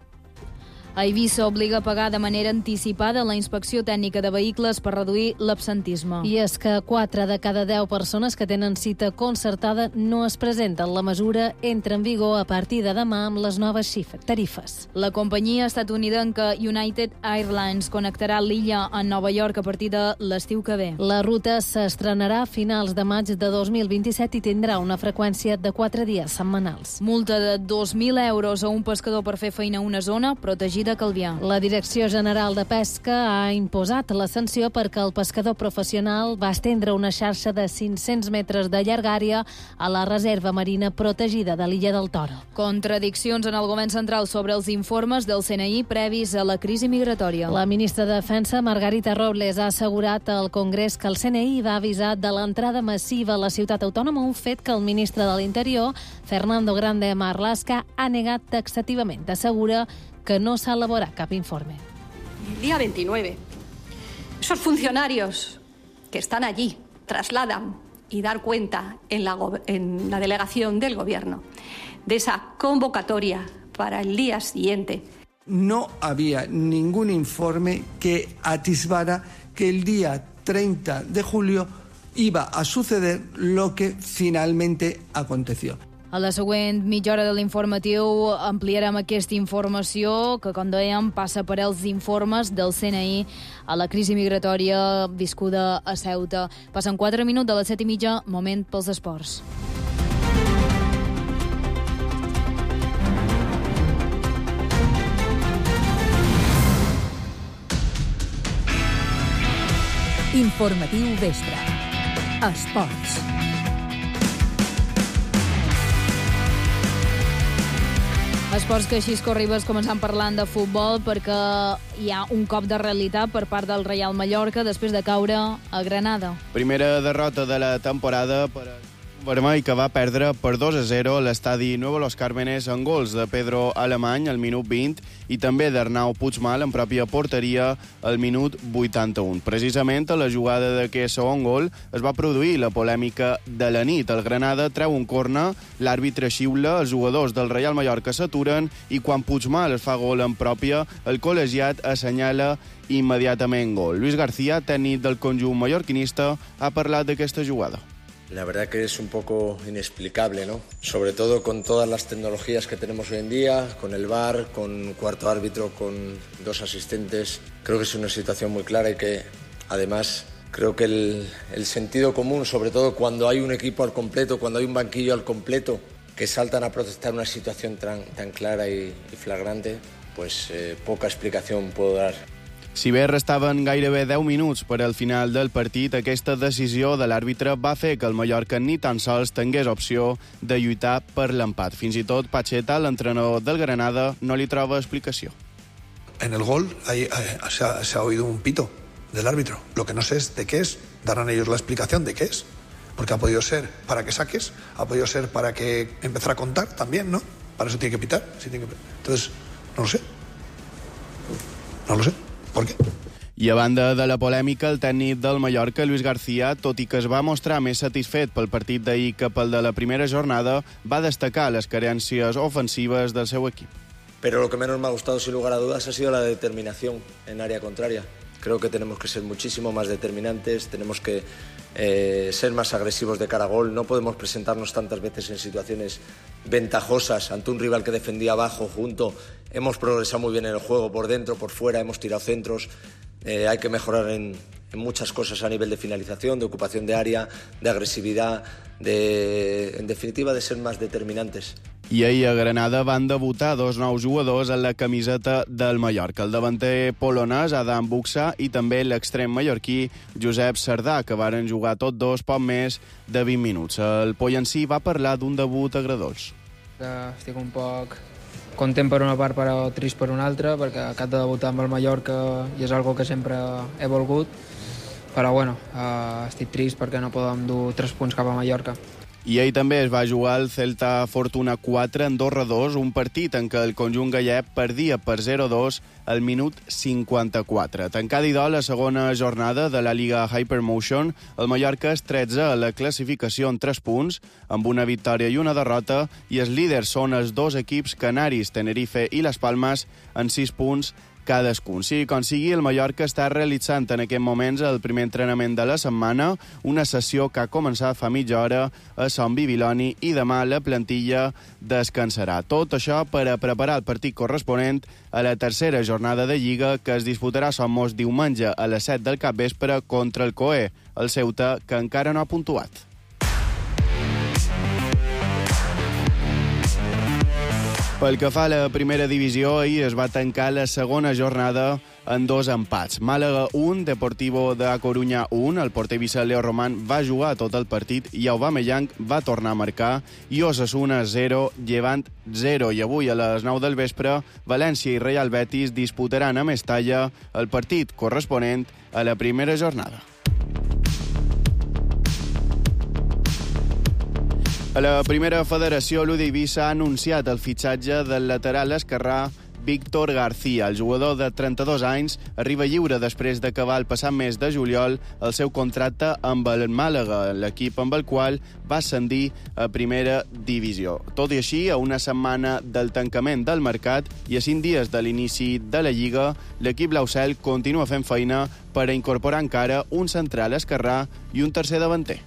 A Eivissa obliga a pagar de manera anticipada la inspecció tècnica de vehicles per reduir l'absentisme. I és que quatre de cada deu persones que tenen cita concertada no es presenten. La mesura entra en vigor a partir de demà amb les noves tarifes. La companyia estatunidenca United Airlines connectarà l'illa a Nova York a partir de l'estiu que ve. La ruta s'estrenarà a finals de maig de dos mil vint-i-set i tindrà una freqüència de quatre dies setmanals. Multa de dos mil euros a un pescador per fer feina a una zona protegida de Calvià. La Direcció General de Pesca ha imposat la sanció perquè el pescador professional va estendre una xarxa de cinc-cents metres de llargària a la reserva marina protegida de l'illa del Toro. Contradiccions en el govern central sobre els informes del C N I previs a la crisi migratòria. La ministra de Defensa, Margarita Robles, ha assegurat al Congrés que el C N I va avisar de l'entrada massiva a la ciutat autònoma, un fet que el ministre de l'Interior, Fernando Grande Marlaska, ha negat taxativament. Assegura que no se elaborará cap informe. El día veintinueve, esos funcionarios que están allí trasladan y dar cuenta en la, en la delegación del Gobierno de esa convocatoria para el día siguiente. No había ningún informe que atisbara que el día treinta de julio iba a suceder lo que finalmente aconteció. A la següent mitja hora de l'informatiu ampliarem aquesta informació que, com dèiem, passa per els informes del C N I a la crisi migratòria viscuda a Ceuta. Passen quatre minuts de les set i mitja, moment pels esports. Informatiu vespre. Esports. Esports que Xisco Ribas començant parlant de futbol perquè hi ha un cop de realitat per part del Reial Mallorca després de caure a Granada. Primera derrota de la temporada per a vermell, que va perdre per dos a zero a l'estadi Nuevo Los Cármenes en gols de Pedro Alemany al minut vint i també d'Arnau Puigmal en pròpia porteria al minut vuitanta-un. Precisament a la jugada d'aquest segon gol es va produir la polèmica de la nit. El Granada treu un corna, l'àrbitre xiula, els jugadors del Reial Mallorca s'aturen i quan Puigmal es fa gol en pròpia, el col·legiat assenyala immediatament gol. Luis García, tècnic del conjunt mallorquinista, ha parlat d'aquesta jugada. La verdad que es un poco inexplicable, ¿no? Sobre todo con todas las tecnologías que tenemos hoy en día, con el V A R, con cuarto árbitro, con dos asistentes. Creo que es una situación muy clara y que, además, creo que el, el sentido común, sobre todo cuando hay un equipo al completo, cuando hay un banquillo al completo, que saltan a protestar una situación tan, tan clara y, y flagrante, pues eh, poca explicación puedo dar. Si bé restaven gairebé deu minuts per al final del partit, aquesta decisió de l'àrbitre va fer que el Mallorca ni tan sols tingués opció de lluitar per l'empat. Fins i tot Pacheta, l'entrenador del Granada, no li troba explicació. En el gol hay, se, ha, se ha oído un pito del árbitro. Lo que no sé es de qué es. Darán ellos la explicación de qué es. Porque ha podido ser para que saques, ha podido ser para que empezar a contar también, ¿no? Para eso tiene que pitar. Sí, tiene que... Entonces, no lo sé. No lo sé. Per què? I a banda de la polèmica, el tècnic del Mallorca, Luis García, tot i que es va mostrar més satisfet pel partit d'ahir que pel de la primera jornada, va destacar les carències ofensives del seu equip. Pero lo que menos me ha gustado, sin lugar a dudas, ha sido la determinación en área contraria. Creo que tenemos que ser muchísimo más determinantes, tenemos que eh, ser más agresivos de cara a gol. No podemos presentarnos tantas veces en situaciones ventajosas ante un rival que defendía abajo, junto. Hemos progresado muy bien en el juego, por dentro, por fuera, hemos tirado centros. Eh, hay que mejorar en, en muchas cosas a nivel de finalización, de ocupación de área, de agresividad, de, en definitiva, de ser más determinantes. I ahir a Granada van debutar dos nous jugadors en la camiseta del Mallorca. El davanter polonès Adam Buksa i també l'extrem mallorquí Josep Sardà, que varen jugar tots dos poc més de vint minuts. El Pollansí va parlar d'un debut agradós. Estic un poc content per una part però trist per una altra, perquè acabo de debutar amb el Mallorca i és algo que sempre he volgut, però bueno, eh, estic trist perquè no podem dur tres punts cap a Mallorca. I ahir també es va jugar el Celta Fortuna quatre, Andorra dos, un partit en què el conjunt gallec perdia per zero a dos al minut cinquanta-quatre. Tancada idò la segona jornada de la Lliga Hypermotion, el Mallorca és tretze a la classificació en tres punts, amb una victòria i una derrota, i els líders són els dos equips canaris, Tenerife i Les Palmes, en sis punts cadascun. Sí, com sigui, el Mallorca està realitzant en aquests moments el primer entrenament de la setmana, una sessió que ha començat fa mitja hora a Sant Bibiloni i demà la plantilla descansarà. Tot això per a preparar el partit corresponent a la tercera jornada de Lliga que es disputarà a Somos diumenge a les set del capvespre contra el Coe, el Ceuta, que encara no ha puntuat. Pel que fa a la primera divisió, ahir es va tancar la segona jornada en dos empats. Màlaga un, Deportivo de A Coruña un, el porter Vicent Leo Román va jugar tot el partit i Aubameyang va tornar a marcar, i Osasuna zero, Llevant zero. I avui a les nou del vespre, València i Real Betis disputaran a Mestalla el partit corresponent a la primera jornada. A la primera federació, l'U D Eivissa ha anunciat el fitxatge del lateral esquerrà Víctor García. El jugador de trenta-dos anys arriba lliure després d'acabar el passat mes de juliol el seu contracte amb el Màlaga, l'equip amb el qual va ascendir a primera divisió. Tot i així, a una setmana del tancament del mercat i a cinc dies de l'inici de la Lliga, l'equip blaucel continua fent feina per a incorporar encara un central esquerrà i un tercer davanter.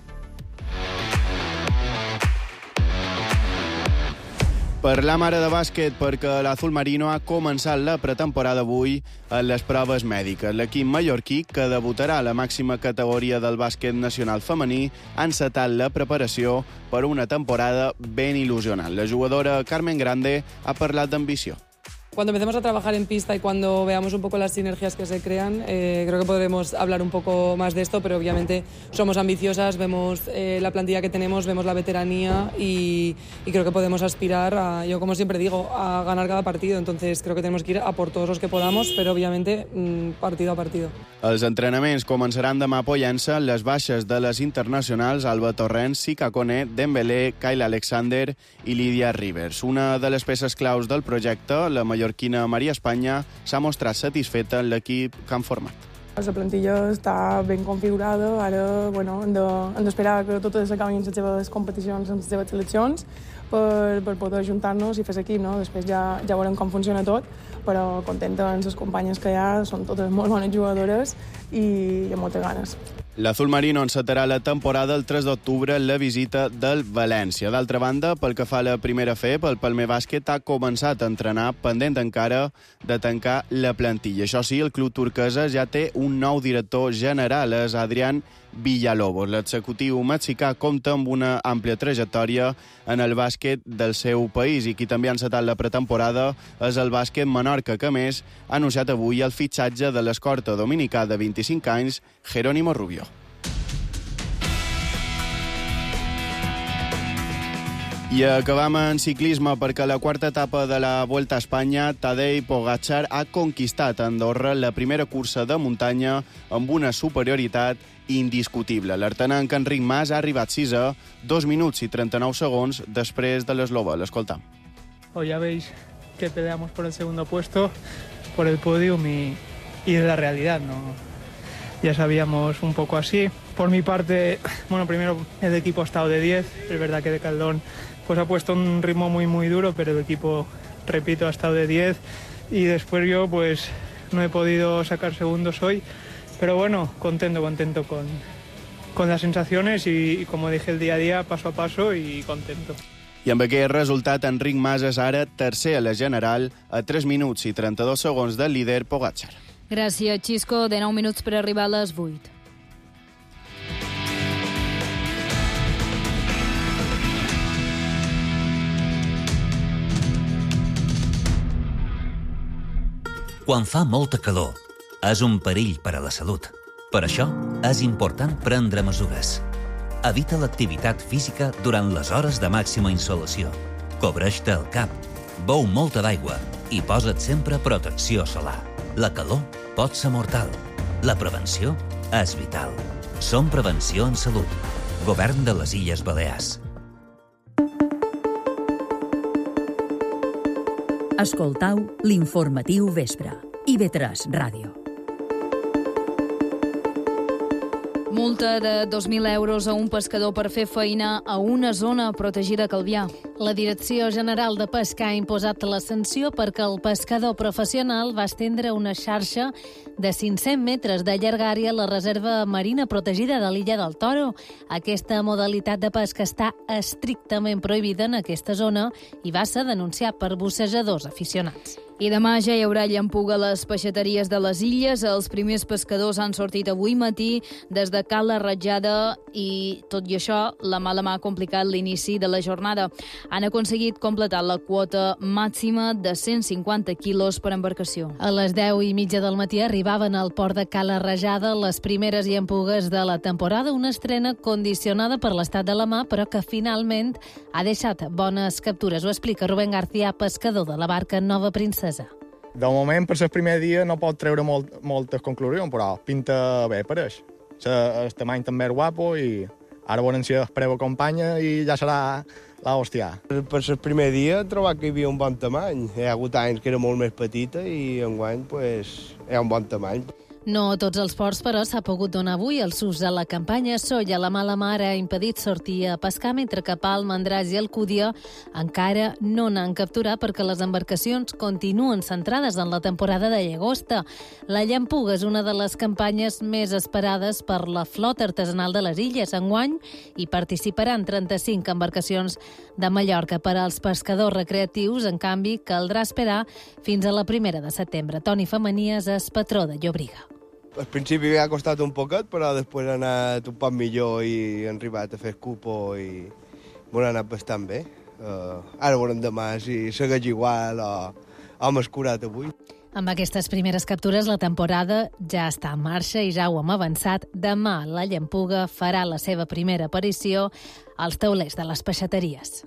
Parlam ara de bàsquet perquè l'Azul Marino ha començat la pretemporada avui en les proves mèdiques. L'equip mallorquí, que debutarà a la màxima categoria del bàsquet nacional femení, ha encetat la preparació per una temporada ben il·lusionant. La jugadora Carmen Grande ha parlat d'ambició. cuando empecemos a trabajar en pista y cuando veamos un poco las sinergias que se crean, eh, creo que podremos hablar un poco más de esto, pero obviamente somos ambiciosas, vemos eh, la plantilla que tenemos, vemos la veteranía y, y creo que podemos aspirar a, yo como siempre digo, a ganar cada partido. Entonces creo que tenemos que ir a por todos los que podamos, pero obviamente mmm, partido a partido. Els entrenaments començaran demà a Pollença. Les baixes de les internacionals Alba Torrents, Sika Koné, Dembélé, Kyle Alexander i Lídia Rivers. Una de les peces claus del projecte, la mallorquina Maria Espanya, s'ha mostrat satisfeta en l'equip que han format. La plantilla està ben configurada, ara bueno, hem d'esperar que totes acabin les seves competicions, les seves seleccions, per, per poder ajuntar-nos i fer l'equip, no? Després ja, ja veurem com funciona tot, però contenta amb les companyes que hi ha, són totes molt bones jugadores i amb moltes ganes. L'Azul Marino encetarà la temporada el tres d'octubre en la visita del València. D'altra banda, pel que fa a la primera F E P, el Palmer Bàsquet ha començat a entrenar, pendent encara de tancar la plantilla. Això sí, el club turquesa ja té un nou director general, és Adrián Villalobos. L'executiu mexicà compta amb una àmplia trajectòria en el bàsquet del seu país i qui també ha encetat la pretemporada és el bàsquet Menorca, que més ha anunciat avui el fitxatge de l'escorta dominicà de vint-i-cinc anys, Jerónimo Rubio. I acabam en ciclisme perquè la quarta etapa de la Vuelta a Espanya, Tadej Pogačar ha conquistat a Andorra la primera cursa de muntanya amb una superioritat indiscutible. L'artenanc Enric Mas ha arribat sisè, dos minuts i trenta-nou segons després de l'eslova. L'escoltam. Hoy ya veis que peleamos por el segundo puesto, por el podium y, y de la realidad, ¿no? Ya sabíamos un poco así. Por mi parte, bueno, primero el equipo ha estado de diez, es verdad que de Caldón pues ha puesto un ritmo muy muy duro, pero el equipo, repito, ha estado de diez y después yo pues no he podido sacar segundos hoy, pero bueno, contento, contento con, con las sensaciones y, y como dije el día a día, paso a paso y contento. I amb aquest resultat, Enric Mas és ara tercer a la general a tres minuts i trenta-dos segons del líder Pogačar. Gràcies, Xisco. De nou minuts per arribar a les vuit. Quan fa molta calor, és un perill per a la salut. Per això, és important prendre mesures. Evita l'activitat física durant les hores de màxima insolació. Cobreix-te el cap, beu molta d'aigua i posa't sempre protecció solar. La calor pot ser mortal. La prevenció és vital. Som Prevenció en Salut. Govern de les Illes Balears. Escoltau l'informatiu vespre. I ve tres Ràdio. Multa de dos mil euros a un pescador per fer feina a una zona protegida a Calvià. La Direcció General de Pesca ha imposat la sanció perquè el pescador professional va estendre una xarxa de cinc-cents metres de llargària a la reserva marina protegida de l'illa del Toro. Aquesta modalitat de pesca està estrictament prohibida en aquesta zona i va ser denunciat per bussejadors aficionats. I demà ja hi haurà llampuga a les peixateries de les illes. Els primers pescadors han sortit avui matí des de Cala Ratjada i, tot i això, la mala mà ha complicat l'inici de la jornada. Han aconseguit completar la quota màxima de cent cinquanta quilos per embarcació. A les deu i mitja del matí arribaven al port de Cala Ratjada les primeres llampugues de la temporada, una estrena condicionada per l'estat de la mà, però que finalment ha deixat bones captures. Ho explica Rubén García, pescador de la barca Nova Princesa. De moment, per el primer dia, no pot treure molt, moltes conclusions, però pinta bé, pareix. El tamany també és guapo i ara veurem si es preu acompanya i ja serà l'hòstia. Per el primer dia he trobat que hi havia un bon tamany. Hi ha hagut anys que era molt més petita i enguany pues, hi ha un bon tamany. No a tots els ports, però, s'ha pogut donar avui el sus a la campanya. Solla, la mala mar, ha impedit sortir a pescar, mentre que Palma, Andràs i Alcúdia encara no n'han capturat perquè les embarcacions continuen centrades en la temporada de llagosta. La llampuga és una de les campanyes més esperades per la flota artesanal de les illes. Enguany hi participaran trenta-cinc embarcacions de Mallorca. Per als pescadors recreatius, en canvi, caldrà esperar fins a la primera de setembre. Toni Femenies és patró de Llobriga. Al principi m'ha costat un poquet, però després ha anat un poc millor i han arribat a fer cupo i m'ho ha anat bastant bé. Uh, ara veurem demà si segueix igual o, hem escurat avui. Amb aquestes primeres captures, la temporada ja està en marxa i ja ho hem avançat. Demà la llampuga farà la seva primera aparició als taulers de les peixateries.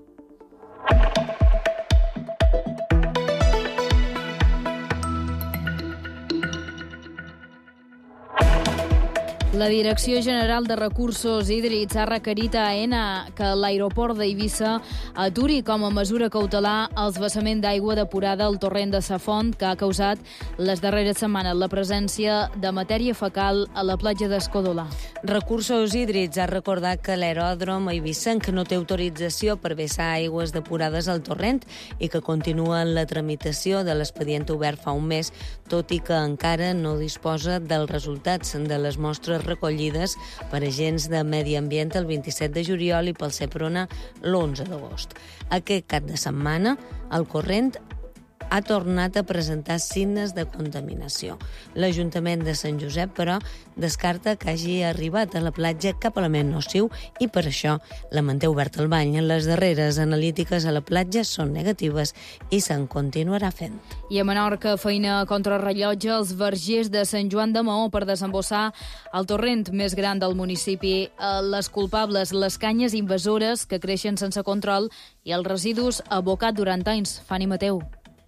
La Direcció General de Recursos Hídrics ha requerit a AENA que l'aeroport d'Eivissa aturi com a mesura cautelar el vessament d'aigua depurada al torrent de Sa Font, que ha causat les darreres setmanes la presència de matèria fecal a la platja d'Escodolà. Recursos Hídrics ha recordat que l'aeròdrom eivissenc no té autorització per vessar aigües depurades al torrent i que continua en la tramitació de l'expedient obert fa un mes, tot i que encara no disposa dels resultats de les mostres recollides per agents de Medi Ambient el vint-i-set de juliol i pel Seprona l'onze d'agost. Aquest cap de setmana, el corrent ha tornat a presentar signes de contaminació. L'Ajuntament de Sant Josep, però, descarta que hagi arribat a la platja cap element nociu i per això la manté obert el bany. Les darreres analítiques a la platja són negatives i se'n continuarà fent. I a Menorca, feina contra rellotge als vergers de Sant Joan de Maó per desembossar el torrent més gran del municipi. Les culpables, les canyes invasores que creixen sense control i els residus abocats durant anys. Fanny Mateu.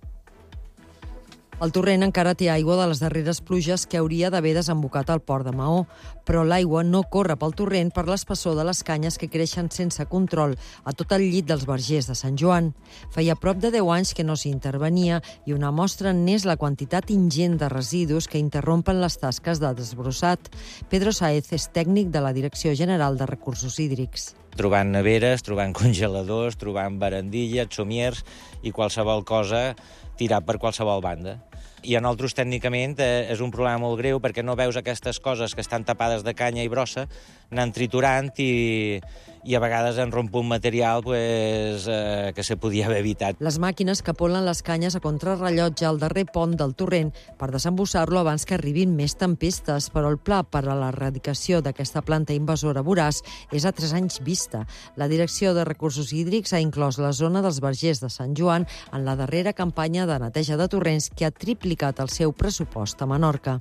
El torrent encara té aigua de les darreres pluges que hauria d'haver desembocat al port de Maó, però l'aigua no corre pel torrent per l'espessor de les canyes que creixen sense control a tot el llit dels vergers de Sant Joan. Feia prop de deu anys que no s'hi intervenia i una mostra n'és la quantitat ingent de residus que interrompen les tasques de desbrossat. Pedro Saez és tècnic de la Direcció General de Recursos Hídrics. Trobant neveres, trobant congeladors, trobant barandilles, somiers i qualsevol cosa tirar per qualsevol banda. I a nosaltres, tècnicament, eh, és un problema molt greu perquè no veus aquestes coses que estan tapades de canya i brossa anant triturant i, i a vegades en romp un material pues, eh, que se podia haver evitat. Les màquines capolen les canyes a contrarrellotge al darrer pont del torrent per desembossar-lo abans que arribin més tempestes, però el pla per a l'erradicació d'aquesta planta invasora voraç és a tres anys vista. La Direcció de Recursos Hídrics ha inclòs la zona dels vergers de Sant Joan en la darrera campanya de neteja de torrents que ha triplicat el seu pressupost a Menorca.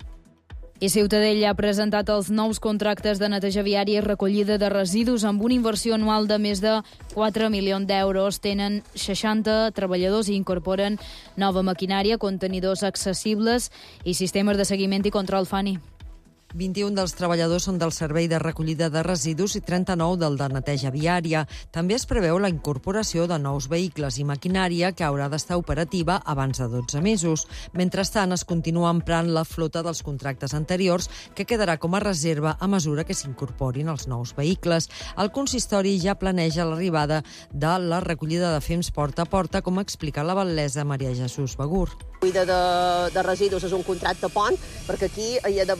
I Ciutadella ha presentat els nous contractes de neteja viària i recollida de residus amb una inversió anual de més de quatre milions d'euros. Tenen seixanta treballadors i incorporen nova maquinària, contenidors accessibles i sistemes de seguiment i control. Fanny. vint-i-un dels treballadors són del servei de recollida de residus i trenta-nou del de neteja viària. També es preveu la incorporació de nous vehicles i maquinària que haurà d'estar operativa abans de dotze mesos. Mentrestant, es continua emprant la flota dels contractes anteriors, que quedarà com a reserva a mesura que s'incorporin els nous vehicles. El consistori ja planeja l'arribada de la recollida de fems porta a porta, com explica la batlesa Maria Jesús Begur. Cuida de, de residus és un contracte pont, perquè aquí hi ha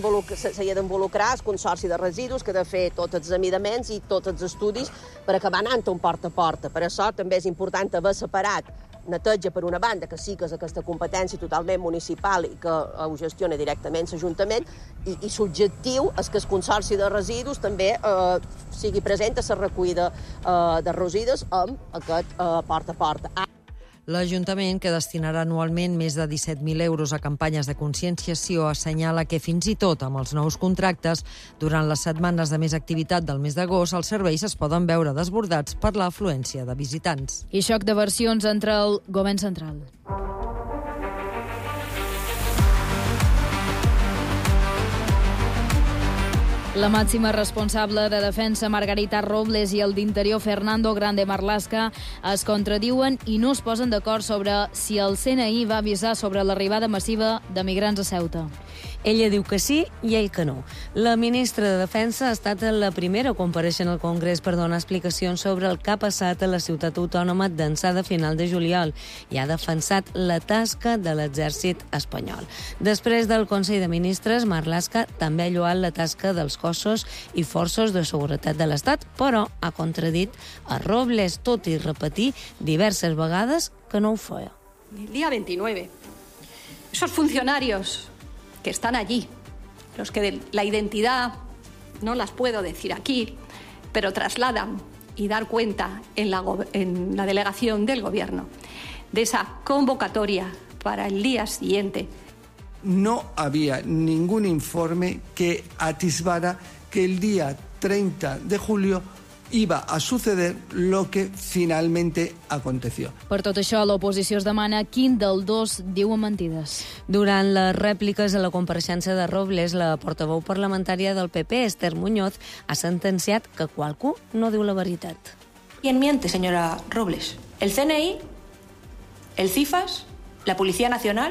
d'involucrar el Consorci de Residus, que ha de fer tots els amidaments i tots els estudis per acabar anant un porta a porta. Per això també és important haver separat neteja per una banda, que sí que és aquesta competència totalment municipal i que ho gestiona directament l'Ajuntament, i, i l'objectiu és que el Consorci de Residus també eh, sigui present a la recollida eh, de residus amb aquest eh, porta a porta. L'Ajuntament, que destinarà anualment més de disset mil euros a campanyes de conscienciació, assenyala que fins i tot amb els nous contractes, durant les setmanes de més activitat del mes d'agost, els serveis es poden veure desbordats per l'afluència de visitants. I xoc de versions entre el govern central. La màxima responsable de Defensa, Margarita Robles, i el d'Interior, Fernando Grande Marlaska, es contradiuen i no es posen d'acord sobre si el C N I va avisar sobre l'arribada massiva de migrants a Ceuta. Ella diu que sí i ell que no. La ministra de Defensa ha estat la primera a comparèixer al Congrés per donar explicacions sobre el que ha passat a la ciutat autònoma d'ençà de final de juliol i ha defensat la tasca de l'exèrcit espanyol. Després del Consell de Ministres, Marlaska també ha lloat la tasca dels cossos i forces de seguretat de l'Estat, però ha contradit a Robles, tot i repetir diverses vegades que no ho feia. El día veintinueve, esos funcionarios que están allí, los que la identidad no las puedo decir aquí, pero trasladan y dar cuenta en la, en la delegación del Gobierno de esa convocatoria para el día siguiente. No había ningún informe que atisbara que el día treinta de julio iba a suceder lo que finalmente aconteció. Per tot això, l'oposició es demana quin dels dos diuen mentides. Durant les rèpliques a la compareixença de Robles, la portaveu parlamentària del P P, Esther Muñoz, ha sentenciat que qualcú no diu la veritat. ¿Quién miente, señora Robles? ¿El C N I? ¿El CIFAS? ¿La Policía Nacional?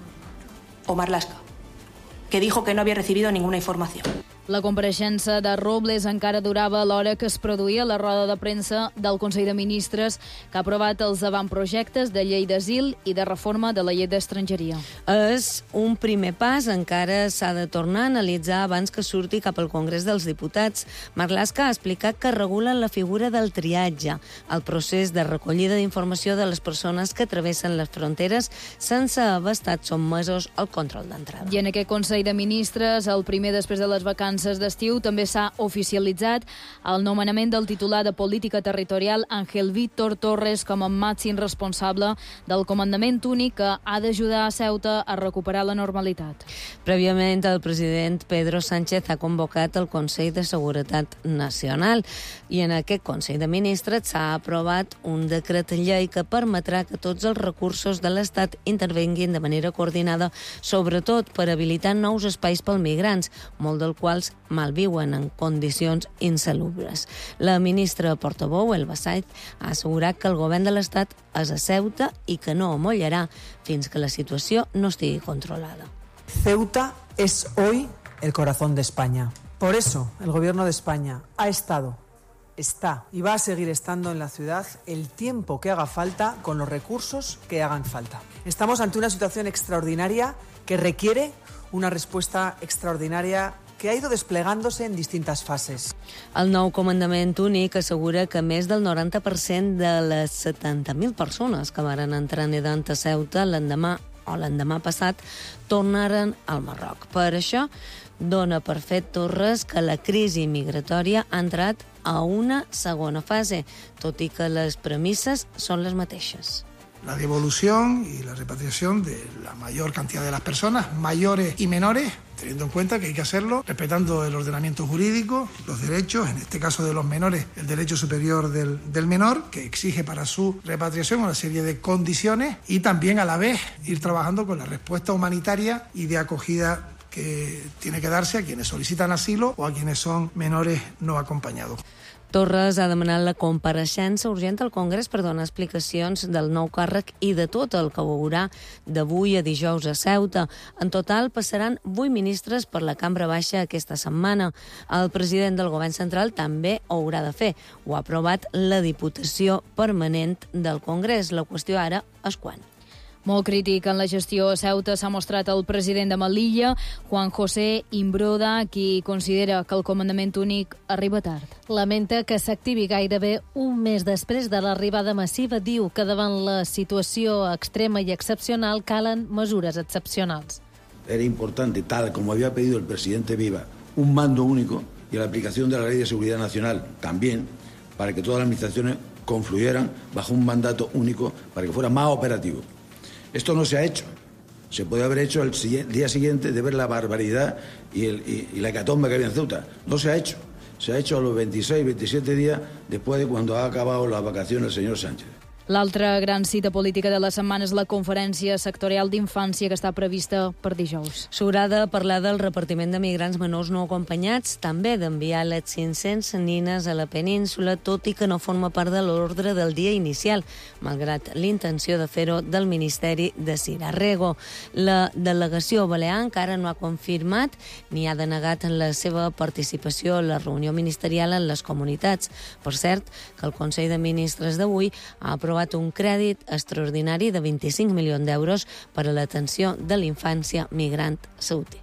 ¿O Marlaska, que dijo que no había recibido ninguna información? La compareixença de Robles encara durava a l'hora que es produïa la roda de premsa del Consell de Ministres que ha aprovat els avantprojectes de llei d'asil i de reforma de la llei d'estrangeria. És un primer pas, encara s'ha de tornar a analitzar abans que surti cap al Congrés dels Diputats. Marlaska ha explicat que regula la figura del triatge, el procés de recollida d'informació de les persones que travessen les fronteres sense haver estat sotmesos al control d'entrada. I en aquest Consell de Ministres, el primer després de les vacances d'estiu, també s'ha oficialitzat el nomenament del titular de Política Territorial, Ángel Víctor Torres, com a màxim responsable del comandament únic que ha d'ajudar a Ceuta a recuperar la normalitat. Prèviament, el president Pedro Sánchez ha convocat el Consell de Seguretat Nacional i en aquest Consell de Ministres s'ha aprovat un decret llei que permetrà que tots els recursos de l'Estat intervenguin de manera coordinada, sobretot per habilitar nous espais pels migrants, molt del quals malviuen en condicions insalubres. La ministra portaveu, Elba Saiz, ha assegurat que el govern de l'Estat és a Ceuta i que no amollarà fins que la situació no estigui controlada. Ceuta es hoy el corazón de España. Por eso, el gobierno de España ha estado, está y va a seguir estando en la ciudad el tiempo que haga falta con los recursos que hagan falta. Estamos ante una situación extraordinaria que requiere una respuesta extraordinaria que ha ido desplegándose en distintas fases. El nou comandament únic assegura que més del noranta per cent de les setanta mil persones que varen entrar nedant a Ceuta l'endemà o l'endemà passat tornaren al Marroc. Per això, dona per fet Torres que la crisi migratòria ha entrat a una segona fase, tot i que les premisses són les mateixes. La devolución y la repatriación de la mayor cantidad de las personas, mayores y menores, teniendo en cuenta que hay que hacerlo respetando el ordenamiento jurídico, los derechos, en este caso de los menores, el derecho superior del, del menor, que exige para su repatriación una serie de condiciones, y también a la vez ir trabajando con la respuesta humanitaria y de acogida que tiene que darse a quienes solicitan asilo o a quienes son menores no acompañados. Torres ha demanat la compareixença urgent al Congrés per donar explicacions del nou càrrec i de tot el que veurà d'avui a dijous a Ceuta. En total passaran vuit ministres per la cambra baixa aquesta setmana. El president del govern central també ho haurà de fer. Ho ha aprovat la Diputació Permanent del Congrés. La qüestió ara és quan. Molt crític en la gestió a Ceuta s'ha mostrat el president de Melilla, Juan José Imbroda, qui considera que el comandament únic arriba tard. Lamenta que s'activi gairebé un mes després de l'arribada massiva. Diu que davant la situació extrema i excepcional calen mesures excepcionals. Era importante, tal como había pedido el presidente Viva, un mando único y la aplicación de la Ley de Seguridad Nacional también, para que todas las administraciones confluyeran bajo un mandato único para que fuera más operativo. Esto no se ha hecho. Se puede haber hecho el día siguiente de ver la barbaridad y, el, y, y la hecatombe que había en Ceuta. No se ha hecho. Se ha hecho a los veintiséis, veintisiete días después de cuando ha acabado las vacaciones el señor Sánchez. L'altra gran cita política de la setmana és la conferència sectorial d'infància que està prevista per dijous. S'haurà de parlar del repartiment de migrants menors no acompanyats, també d'enviar les cinc-centes nines a la península, tot i que no forma part de l'ordre del dia inicial, malgrat l'intenció de fer-ho del Ministeri de Cirarrego. La delegació balear encara no ha confirmat ni ha denegat la seva participació a la reunió ministerial en les comunitats. Per cert, que el Consell de Ministres d'avui ha aprovat un crèdit extraordinari de vint-i-cinc milions d'euros per a l'atenció de la infància migrant ceutí.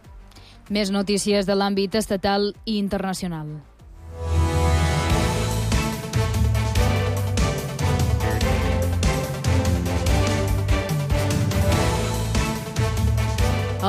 Més notícies de l'àmbit estatal i internacional.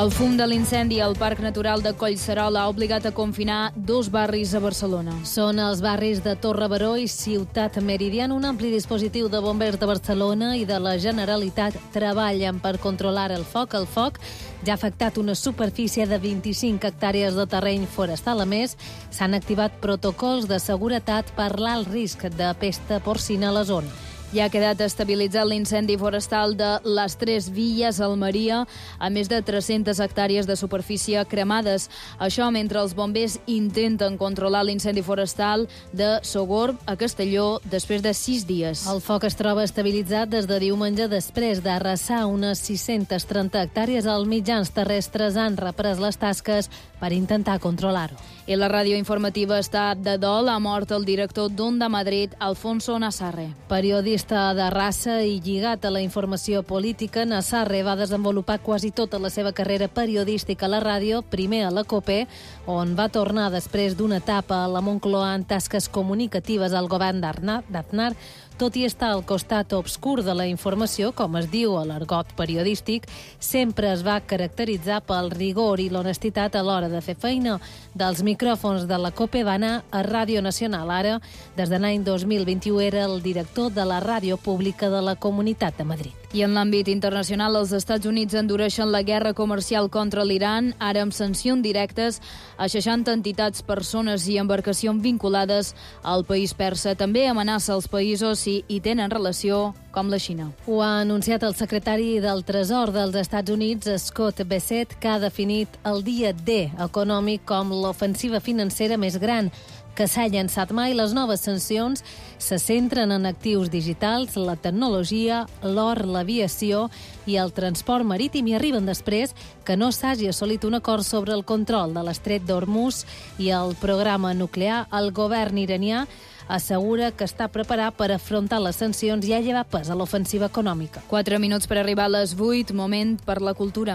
El fum de l'incendi al Parc Natural de Collserola ha obligat a confinar dos barris a Barcelona. Són els barris de Torre Baró i Ciutat Meridiana. Un ampli dispositiu de bombers de Barcelona i de la Generalitat treballen per controlar el foc. El foc ja ha afectat una superfície de vint-i-cinc hectàrees de terreny forestal. A més, s'han activat protocols de seguretat per l'alt risc de pesta porcina a la zona. Ja ha quedat estabilitzat l'incendi forestal de les Tres Villes, Almeria, a més de tres-centes hectàrees de superfície cremades. Això mentre els bombers intenten controlar l'incendi forestal de Sogorb, a Castelló, després de sis dies. El foc es troba estabilitzat des de diumenge després d'arrasar unes sis-centes trenta hectàrees. Els mitjans terrestres han reprès les tasques per intentar controlar-ho. I la ràdio informativa està de dol. Ha mort el director d'Onda Madrid, Alfonso Nassarre. Periodista de raça i lligat a la informació política, Nassarre va desenvolupar quasi tota la seva carrera periodística a la ràdio, primer a la COPE, on va tornar després d'una etapa a la Moncloa en tasques comunicatives al govern d'Aznar. Tot i estar al costat obscur de la informació, com es diu a l'argot periodístic, sempre es va caracteritzar pel rigor i l'honestitat a l'hora de fer feina. Dels micròfons de la COPE va anar a Ràdio Nacional. Ara, des de l'any dos mil vint-i-u, era el director de la ràdio pública de la Comunitat de Madrid. I en l'àmbit internacional, els Estats Units endureixen la guerra comercial contra l'Iran, ara amb sancions directes a seixanta entitats, persones i embarcacions vinculades al país persa. També amenaça els països si hi tenen relació, com la Xina. Ho ha anunciat el secretari del Tresor dels Estats Units, Scott Bessent, que ha definit el dia D econòmic com l'ofensiva financera més gran que s'ha llançat mai. Les noves sancions se centren en actius digitals, la tecnologia, l'or, l'aviació i el transport marítim, i arriben després que no s'hagi assolit un acord sobre el control de l'estret d'Hormuz i el programa nuclear. El govern iranià assegura que està preparat per afrontar les sancions i ha llevat pes a l'ofensiva econòmica. Quatre minuts per arribar a les vuit, moment per la cultura.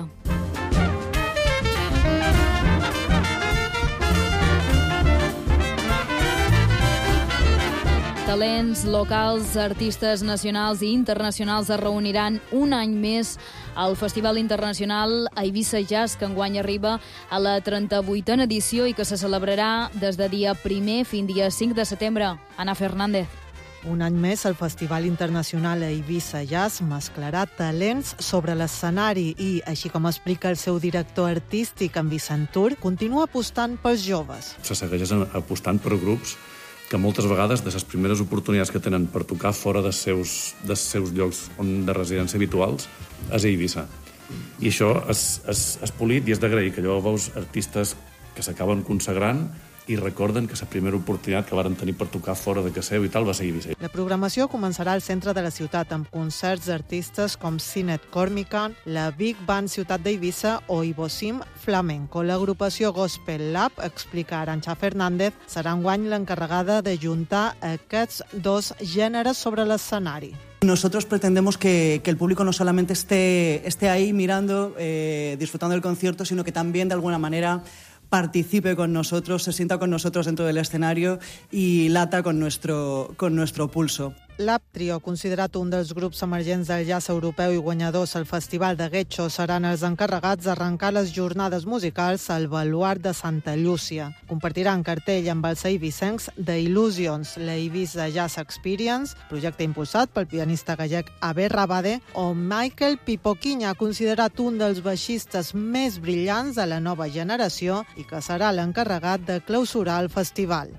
Talents locals, artistes nacionals i internacionals es reuniran un any més al Festival Internacional a Eivissa Jazz, que enguany arriba a la trenta-vuitena edició i que se celebrarà des de dia primer fins dia cinc de setembre. Ana Fernández. Un any més, el Festival Internacional a Eivissa Jazz mesclarà talents sobre l'escenari i, així com explica el seu director artístic, en Vicent Tur, continua apostant pels joves. Se segueix apostant per grups que moltes vegades, de les primeres oportunitats que tenen per tocar fora dels seus, dels seus llocs de residència habituals, és a Eivissa. I això és, és, és polit i és d'agrair, que allò veus artistes que s'acaben consagrant i recorden que la primera oportunitat que varen tenir per tocar fora de casa seu i tal va ser Eivissa. La programació començarà al centre de la ciutat amb concerts d'artistes com Sinet Cormican, la Big Band Ciutat d'Eivissa o Ibosim Flamenco. L'agrupació Gospel Lab, explica Arantxa Fernández, serà enguany l'encarregada de juntar aquests dos gèneres sobre l'escenari. Nosotros pretendemos que, que el público no solamente esté, esté ahí mirando, eh, disfrutando del concierto, sino que también de alguna manera participe con nosotros, se sienta con nosotros dentro del escenario y lata con nuestro, con nuestro pulso. Lab Trio, considerat un dels grups emergents del jazz europeu i guanyadors al Festival de Getxo, seran els encarregats d'arrencar les jornades musicals al Baluart de Santa Llúcia. Compartiran cartell amb els eivissencs de Illusions, la Eivissa Jazz Experience, projecte impulsat pel pianista gallec Abel Rabade, o Michael Pipoquinya, considerat un dels baixistes més brillants de la nova generació i que serà l'encarregat de clausurar el festival.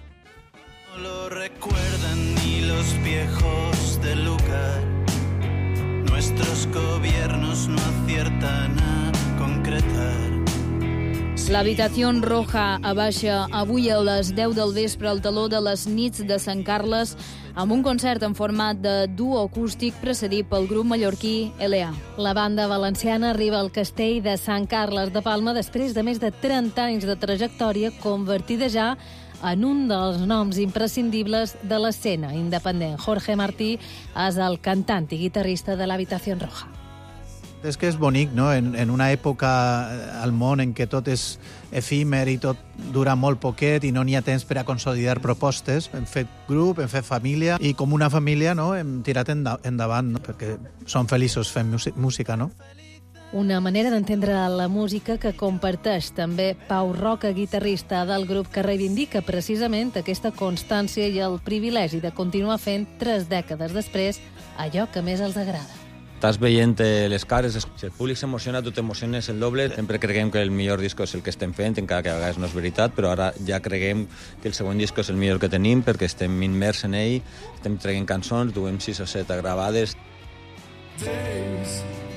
No lo recuerdan ni los viejos del lugar. Nuestros gobiernos no aciertan a concretar. L'Habitació Roja abaixa avui a les deu del vespre el teló de les nits de Sant Carles amb un concert en format de duo acústic precedit pel grup mallorquí L A. La banda valenciana arriba al castell de Sant Carles de Palma després de més de trenta anys de trajectòria, convertida ja en un dels noms imprescindibles de l'escena independent. Jorge Martí és el cantant i guitarrista de l'Habitació Roja. És que és bonic, no? En, en una època al món en què tot és efímer i tot dura molt poquet i no n'hi ha temps per a consolidar propostes, hem fet grup, hem fet família i com una família, no, hem tirat endavant, no? Perquè som feliços fent música, no? Una manera d'entendre la música que comparteix també Pau Roca, guitarrista del grup, que reivindica precisament aquesta constància i el privilegi de continuar fent tres dècades després allò que més els agrada. Estàs veient les cares, si el públic s'emociona, tu t'emociones el doble. Sempre creguem que el millor disc és el que estem fent, encara que a vegades no és veritat, però ara ja creguem que el següent disc és el millor que tenim perquè estem immers en ell, estem traient cançons, duem sis o set gravades. Days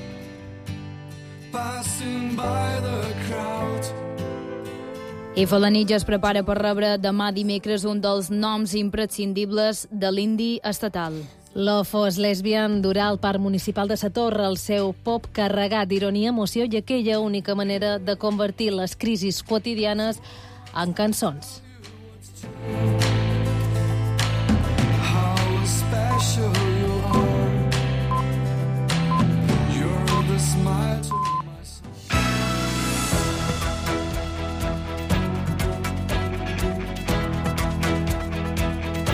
passing by the crowd. I Felanitx es prepara per rebre demà dimecres un dels noms imprescindibles de l'indi estatal. L'Ofos Lesbian durà al Parc Municipal de Sa Torre el seu pop carregat d'ironia, emoció i aquella única manera de convertir les crisis quotidianes en cançons. How special